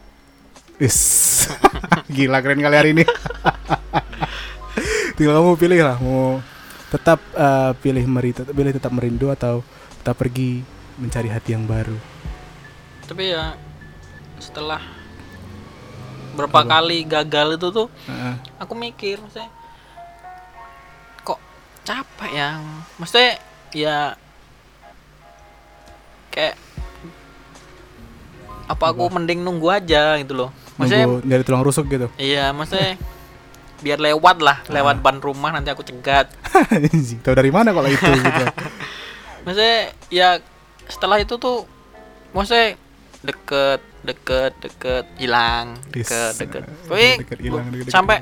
Speaker 1: Gila, keren kali hari ini. Tinggal kamu pilih lah, mau tetap pilih tetap merindu atau tetap pergi mencari hati yang baru.
Speaker 2: Tapi ya setelah berapa kali gagal itu tuh, aku mikir, maksudnya kok capek ya, maksudnya ya kayak apa aku mending nunggu aja gitu loh, maksudnya
Speaker 1: nunggu dari tulang rusuk gitu.
Speaker 2: Iya, maksudnya biar lewat ban rumah, nanti aku cegat.
Speaker 1: Tahu dari mana kalau itu gitu.
Speaker 2: Maksudnya ya setelah itu tuh, maksudnya deket hilang, deket sampai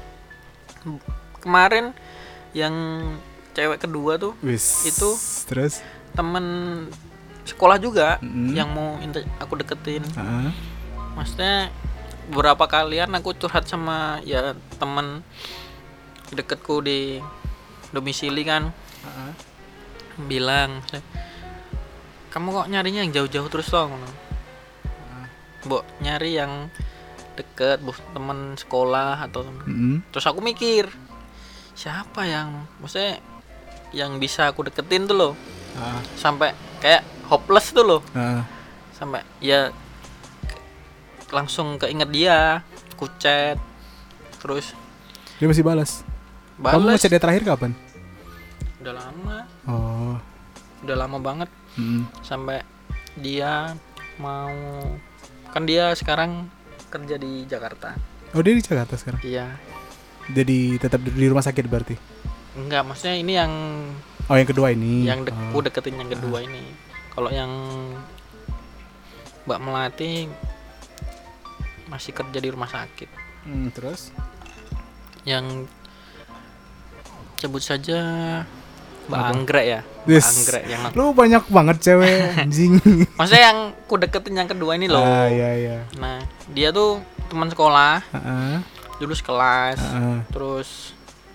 Speaker 2: kemarin yang cewek kedua tuh. Itu
Speaker 1: terus
Speaker 2: temen sekolah juga yang mau aku deketin. Maksudnya beberapa kalian aku curhat sama ya temen deketku di domisili kan. Bilang, kamu kok nyarinya yang jauh-jauh terus loh. Mbok nyari yang deket, temen sekolah atau terus aku mikir, siapa yang maksudnya yang bisa aku deketin tuh loh. Sampai kayak hopeless tuh loh. Sampai ya langsung keinget dia, aku chat, terus
Speaker 1: dia masih balas. Kamu ngechat dia terakhir kapan?
Speaker 2: Udah lama. Udah lama banget. Sampai dia mau, kan dia sekarang kerja di Jakarta.
Speaker 1: Oh, dia di Jakarta sekarang?
Speaker 2: Iya.
Speaker 1: Jadi tetap di rumah sakit berarti?
Speaker 2: Enggak, maksudnya ini yang
Speaker 1: yang kedua ini.
Speaker 2: Yang aku deketin yang kedua ini. Kalau yang Mbak Melati masih kerja di rumah sakit.
Speaker 1: Terus?
Speaker 2: Yang sebut saja Mbak Anggrek ya. Anggrek yang
Speaker 1: lu banyak banget cewek anjing.
Speaker 2: Maksudnya yang ku deketin yang kedua ini loh.
Speaker 1: Iya.
Speaker 2: Nah, dia tuh teman sekolah. Dulu sekelas. Terus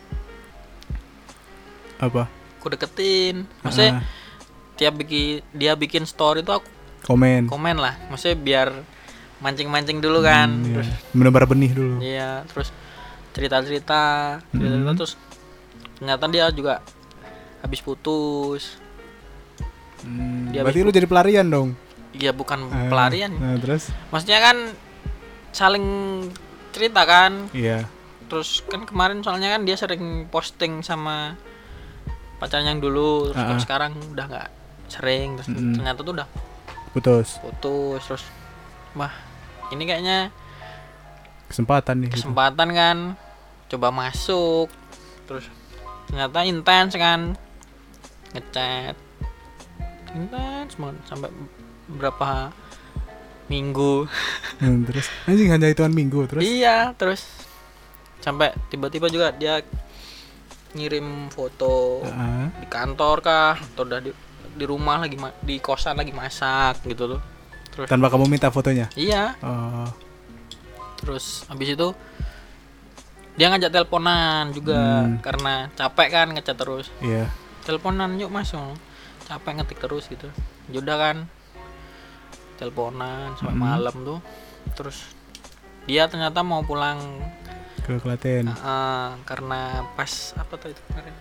Speaker 1: apa?
Speaker 2: Ku deketin. Maksudnya dia bikin story tuh aku komen lah. Maksudnya biar mancing-mancing dulu kan. Terus
Speaker 1: menebar benih dulu.
Speaker 2: Iya, terus cerita terus ternyata dia juga habis putus.
Speaker 1: Berarti lu jadi pelarian dong?
Speaker 2: Iya, bukan pelarian.
Speaker 1: Terus?
Speaker 2: Maksudnya kan saling cerita kan.
Speaker 1: Iya.
Speaker 2: Terus kan kemarin soalnya kan dia sering posting sama pacarnya yang dulu. Terus kan sekarang udah gak sering. Terus ternyata tuh udah putus. Terus wah, ini kayaknya
Speaker 1: kesempatan
Speaker 2: gitu. Kan. Coba masuk. Terus ternyata intens kan. Ngechat intens banget sampai berapa minggu.
Speaker 1: Terus anjing, hanya hitungan minggu terus?
Speaker 2: Iya, terus sampai tiba-tiba juga dia ngirim foto di kantor kah atau udah di rumah lagi di kosan lagi masak gitu tuh. Terus
Speaker 1: tanpa kamu minta fotonya?
Speaker 2: Iya. Terus habis itu dia ngajak teleponan juga karena capek kan ngechat terus.
Speaker 1: Iya.
Speaker 2: Teleponan yuk Mas, capek ngetik terus gitu. Yaudah kan, teleponan sampai malam tuh. Terus dia ternyata mau pulang
Speaker 1: ke Klaten.
Speaker 2: Karena pas apa tuh itu kemarin?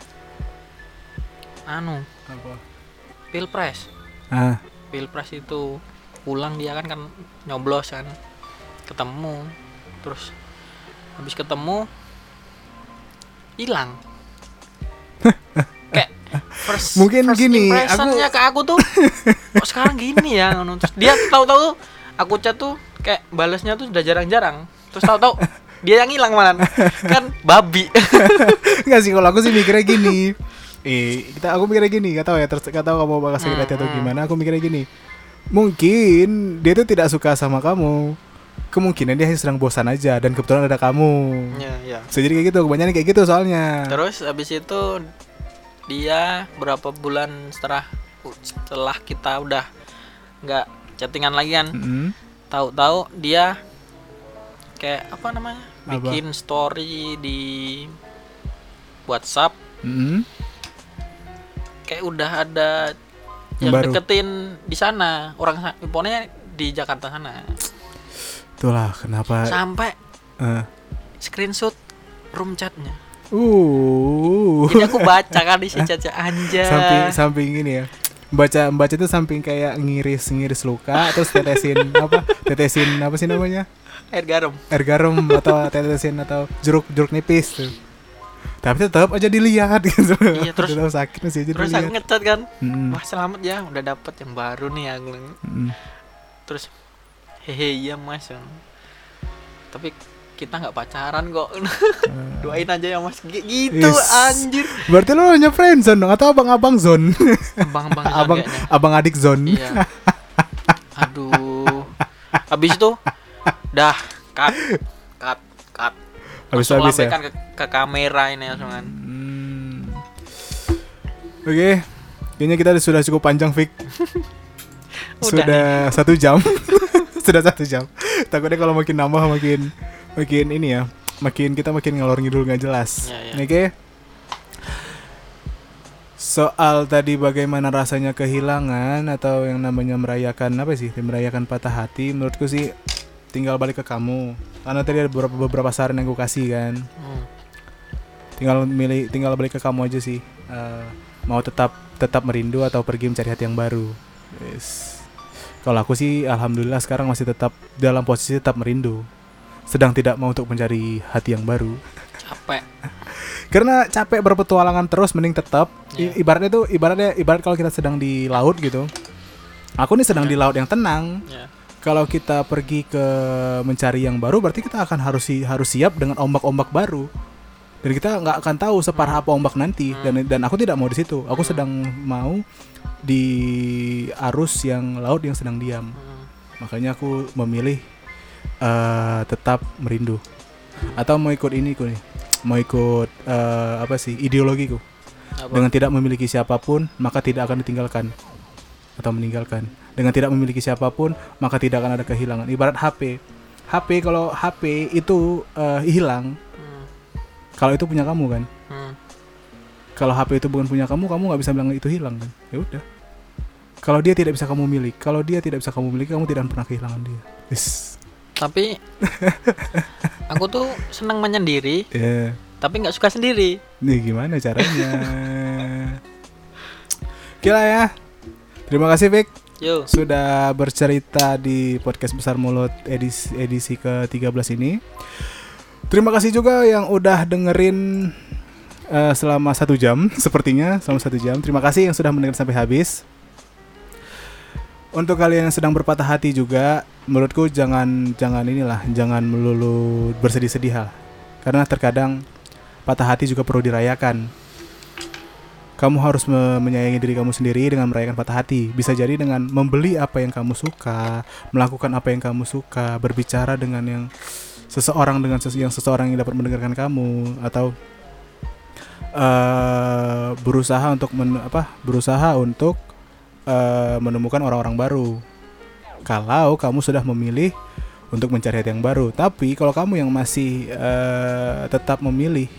Speaker 2: Apa? Pilpres. Pilpres itu pulang dia kan nyoblos kan. Ketemu. Terus habis ketemu hilang. Kayak
Speaker 1: mungkin gini,
Speaker 2: aku tuh kok sekarang gini ya. Terus dia tahu-tahu aku chat tuh kayak balasnya tuh udah jarang-jarang. Terus tahu-tahu dia yang hilang malah. Kan babi.
Speaker 1: Enggak sih, kalau aku sih mikirnya gini. Aku mikirnya gini, enggak tahu ya, enggak tahu kamu bakal sakit hati atau gimana. Aku mikirnya gini. Mungkin dia tuh tidak suka sama kamu. kemungkinan dia hanya sedang bosan aja dan kebetulan ada kamu.
Speaker 2: Iya.
Speaker 1: Bisa jadi kayak gitu, kebanyakan kayak gitu soalnya.
Speaker 2: Terus abis itu dia berapa bulan setelah kita udah nggak chattingan lagi kan, tahu-tahu dia kayak apa namanya, bikin story di WhatsApp, kayak udah ada yang deketin di sana, orang pokoknya di Jakarta sana.
Speaker 1: Itulah kenapa
Speaker 2: sampai screenshot room chatnya.
Speaker 1: Jadi
Speaker 2: aku baca kan di chat anjay.
Speaker 1: Samping ini ya. Baca itu samping kayak ngiris luka terus tetesin apa sih namanya?
Speaker 2: Air garam
Speaker 1: atau tetesin atau jeruk nipis tuh. Tapi tetap aja dilihat gitu.
Speaker 2: Iya, terus
Speaker 1: sakit masih aja.
Speaker 2: Terus aku ngecat kan. Wah, selamat ya udah dapet yang baru nih aku. Terus hehe iya Mas. Tapi kita nggak pacaran kok. Doain aja ya Mas gitu. Anjir.
Speaker 1: Berarti lo hanya friendzone dong atau abang-abang zone? Abang adik zone.
Speaker 2: Iya. Aduh. Habis itu dah cut. Habis ya. Kan ke kamera ini langsung kan.
Speaker 1: Oke. Kayaknya kita sudah cukup panjang, Fik. Sudah 1 jam. Sudah 1 jam. Takutnya kalau makin nambah makin ini ya, kita makin ngalor ngidul nggak jelas. Oke. Soal tadi bagaimana rasanya kehilangan atau yang namanya merayakan patah hati, menurutku sih tinggal balik ke kamu. Karena tadi ada beberapa saran yang gue kasih kan. Tinggal balik ke kamu aja sih. Mau tetap merindu atau pergi mencari hati yang baru. Yes. Kalau aku sih alhamdulillah sekarang masih tetap dalam posisi tetap merindu. Sedang tidak mau untuk mencari hati yang baru.
Speaker 2: Capek.
Speaker 1: Karena capek berpetualangan terus, mending tetap. Ibarat kalau kita sedang di laut gitu. Aku nih sedang di laut yang tenang. Kalau kita pergi ke mencari yang baru, berarti kita akan harus siap dengan ombak-ombak baru. Dan kita nggak akan tahu separah apa ombak nanti. Dan aku tidak mau di situ. Aku sedang mau di arus yang laut yang sedang diam. Makanya aku memilih tetap merindu. Atau mau ikut ideologiku. Dengan tidak memiliki siapapun, maka tidak akan ditinggalkan atau meninggalkan. Dengan tidak memiliki siapapun, maka tidak akan ada kehilangan. Ibarat HP, kalau HP itu hilang, kalau itu punya kamu kan. Kalau HP itu bukan punya kamu nggak bisa bilang itu hilang kan. Ya udah. Kalau dia tidak bisa kamu miliki, kamu tidak akan pernah kehilangan dia.
Speaker 2: Tapi aku tuh senang menyendiri. Tapi nggak suka sendiri.
Speaker 1: Nih gimana caranya? Gila ya. Terima kasih Vic. Sudah bercerita di podcast Besar Mulut edisi ke-13 ini. Terima kasih juga yang udah dengerin selama 1 jam. Sepertinya selama 1 jam. Terima kasih yang sudah mendengar sampai habis. Untuk kalian yang sedang berpatah hati juga, menurutku jangan melulu bersedih-sedih hal. Karena terkadang patah hati juga perlu dirayakan. Kamu harus menyayangi diri kamu sendiri dengan merayakan patah hati. Bisa jadi dengan membeli apa yang kamu suka, melakukan apa yang kamu suka, berbicara dengan seseorang yang dapat mendengarkan kamu, atau berusaha untuk menemukan orang-orang baru. Kalau kamu sudah memilih untuk mencari hati yang baru. Tapi kalau kamu yang masih tetap memilih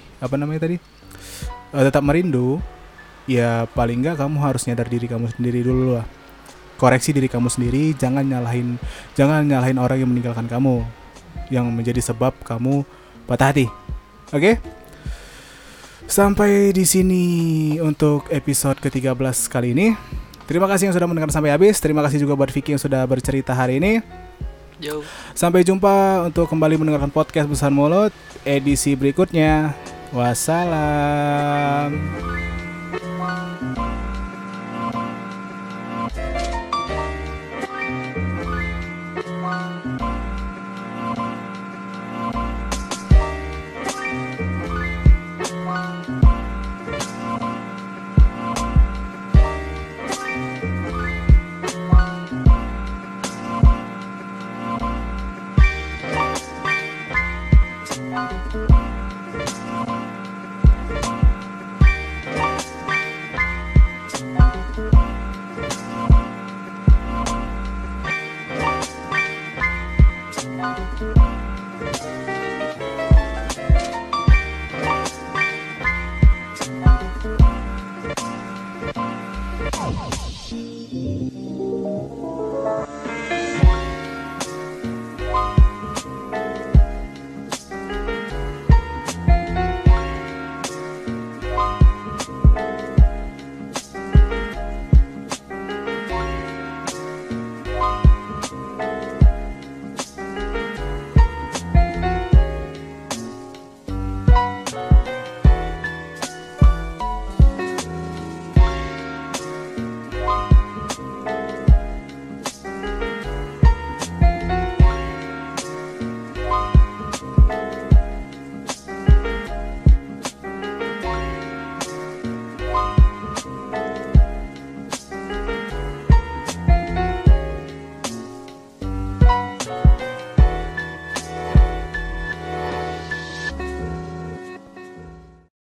Speaker 1: tetap merindu, ya paling enggak kamu harus nyadar diri kamu sendiri dulu lah. Koreksi diri kamu sendiri, jangan nyalahin orang yang meninggalkan kamu, yang menjadi sebab kamu patah hati. Oke? Sampai di sini untuk episode ke-13 kali ini. Terima kasih yang sudah mendengar sampai habis. Terima kasih juga buat Vicky yang sudah bercerita hari ini. Sampai jumpa untuk kembali mendengarkan podcast Besar Mulut edisi berikutnya. Wassalam.
Speaker 2: Ciao.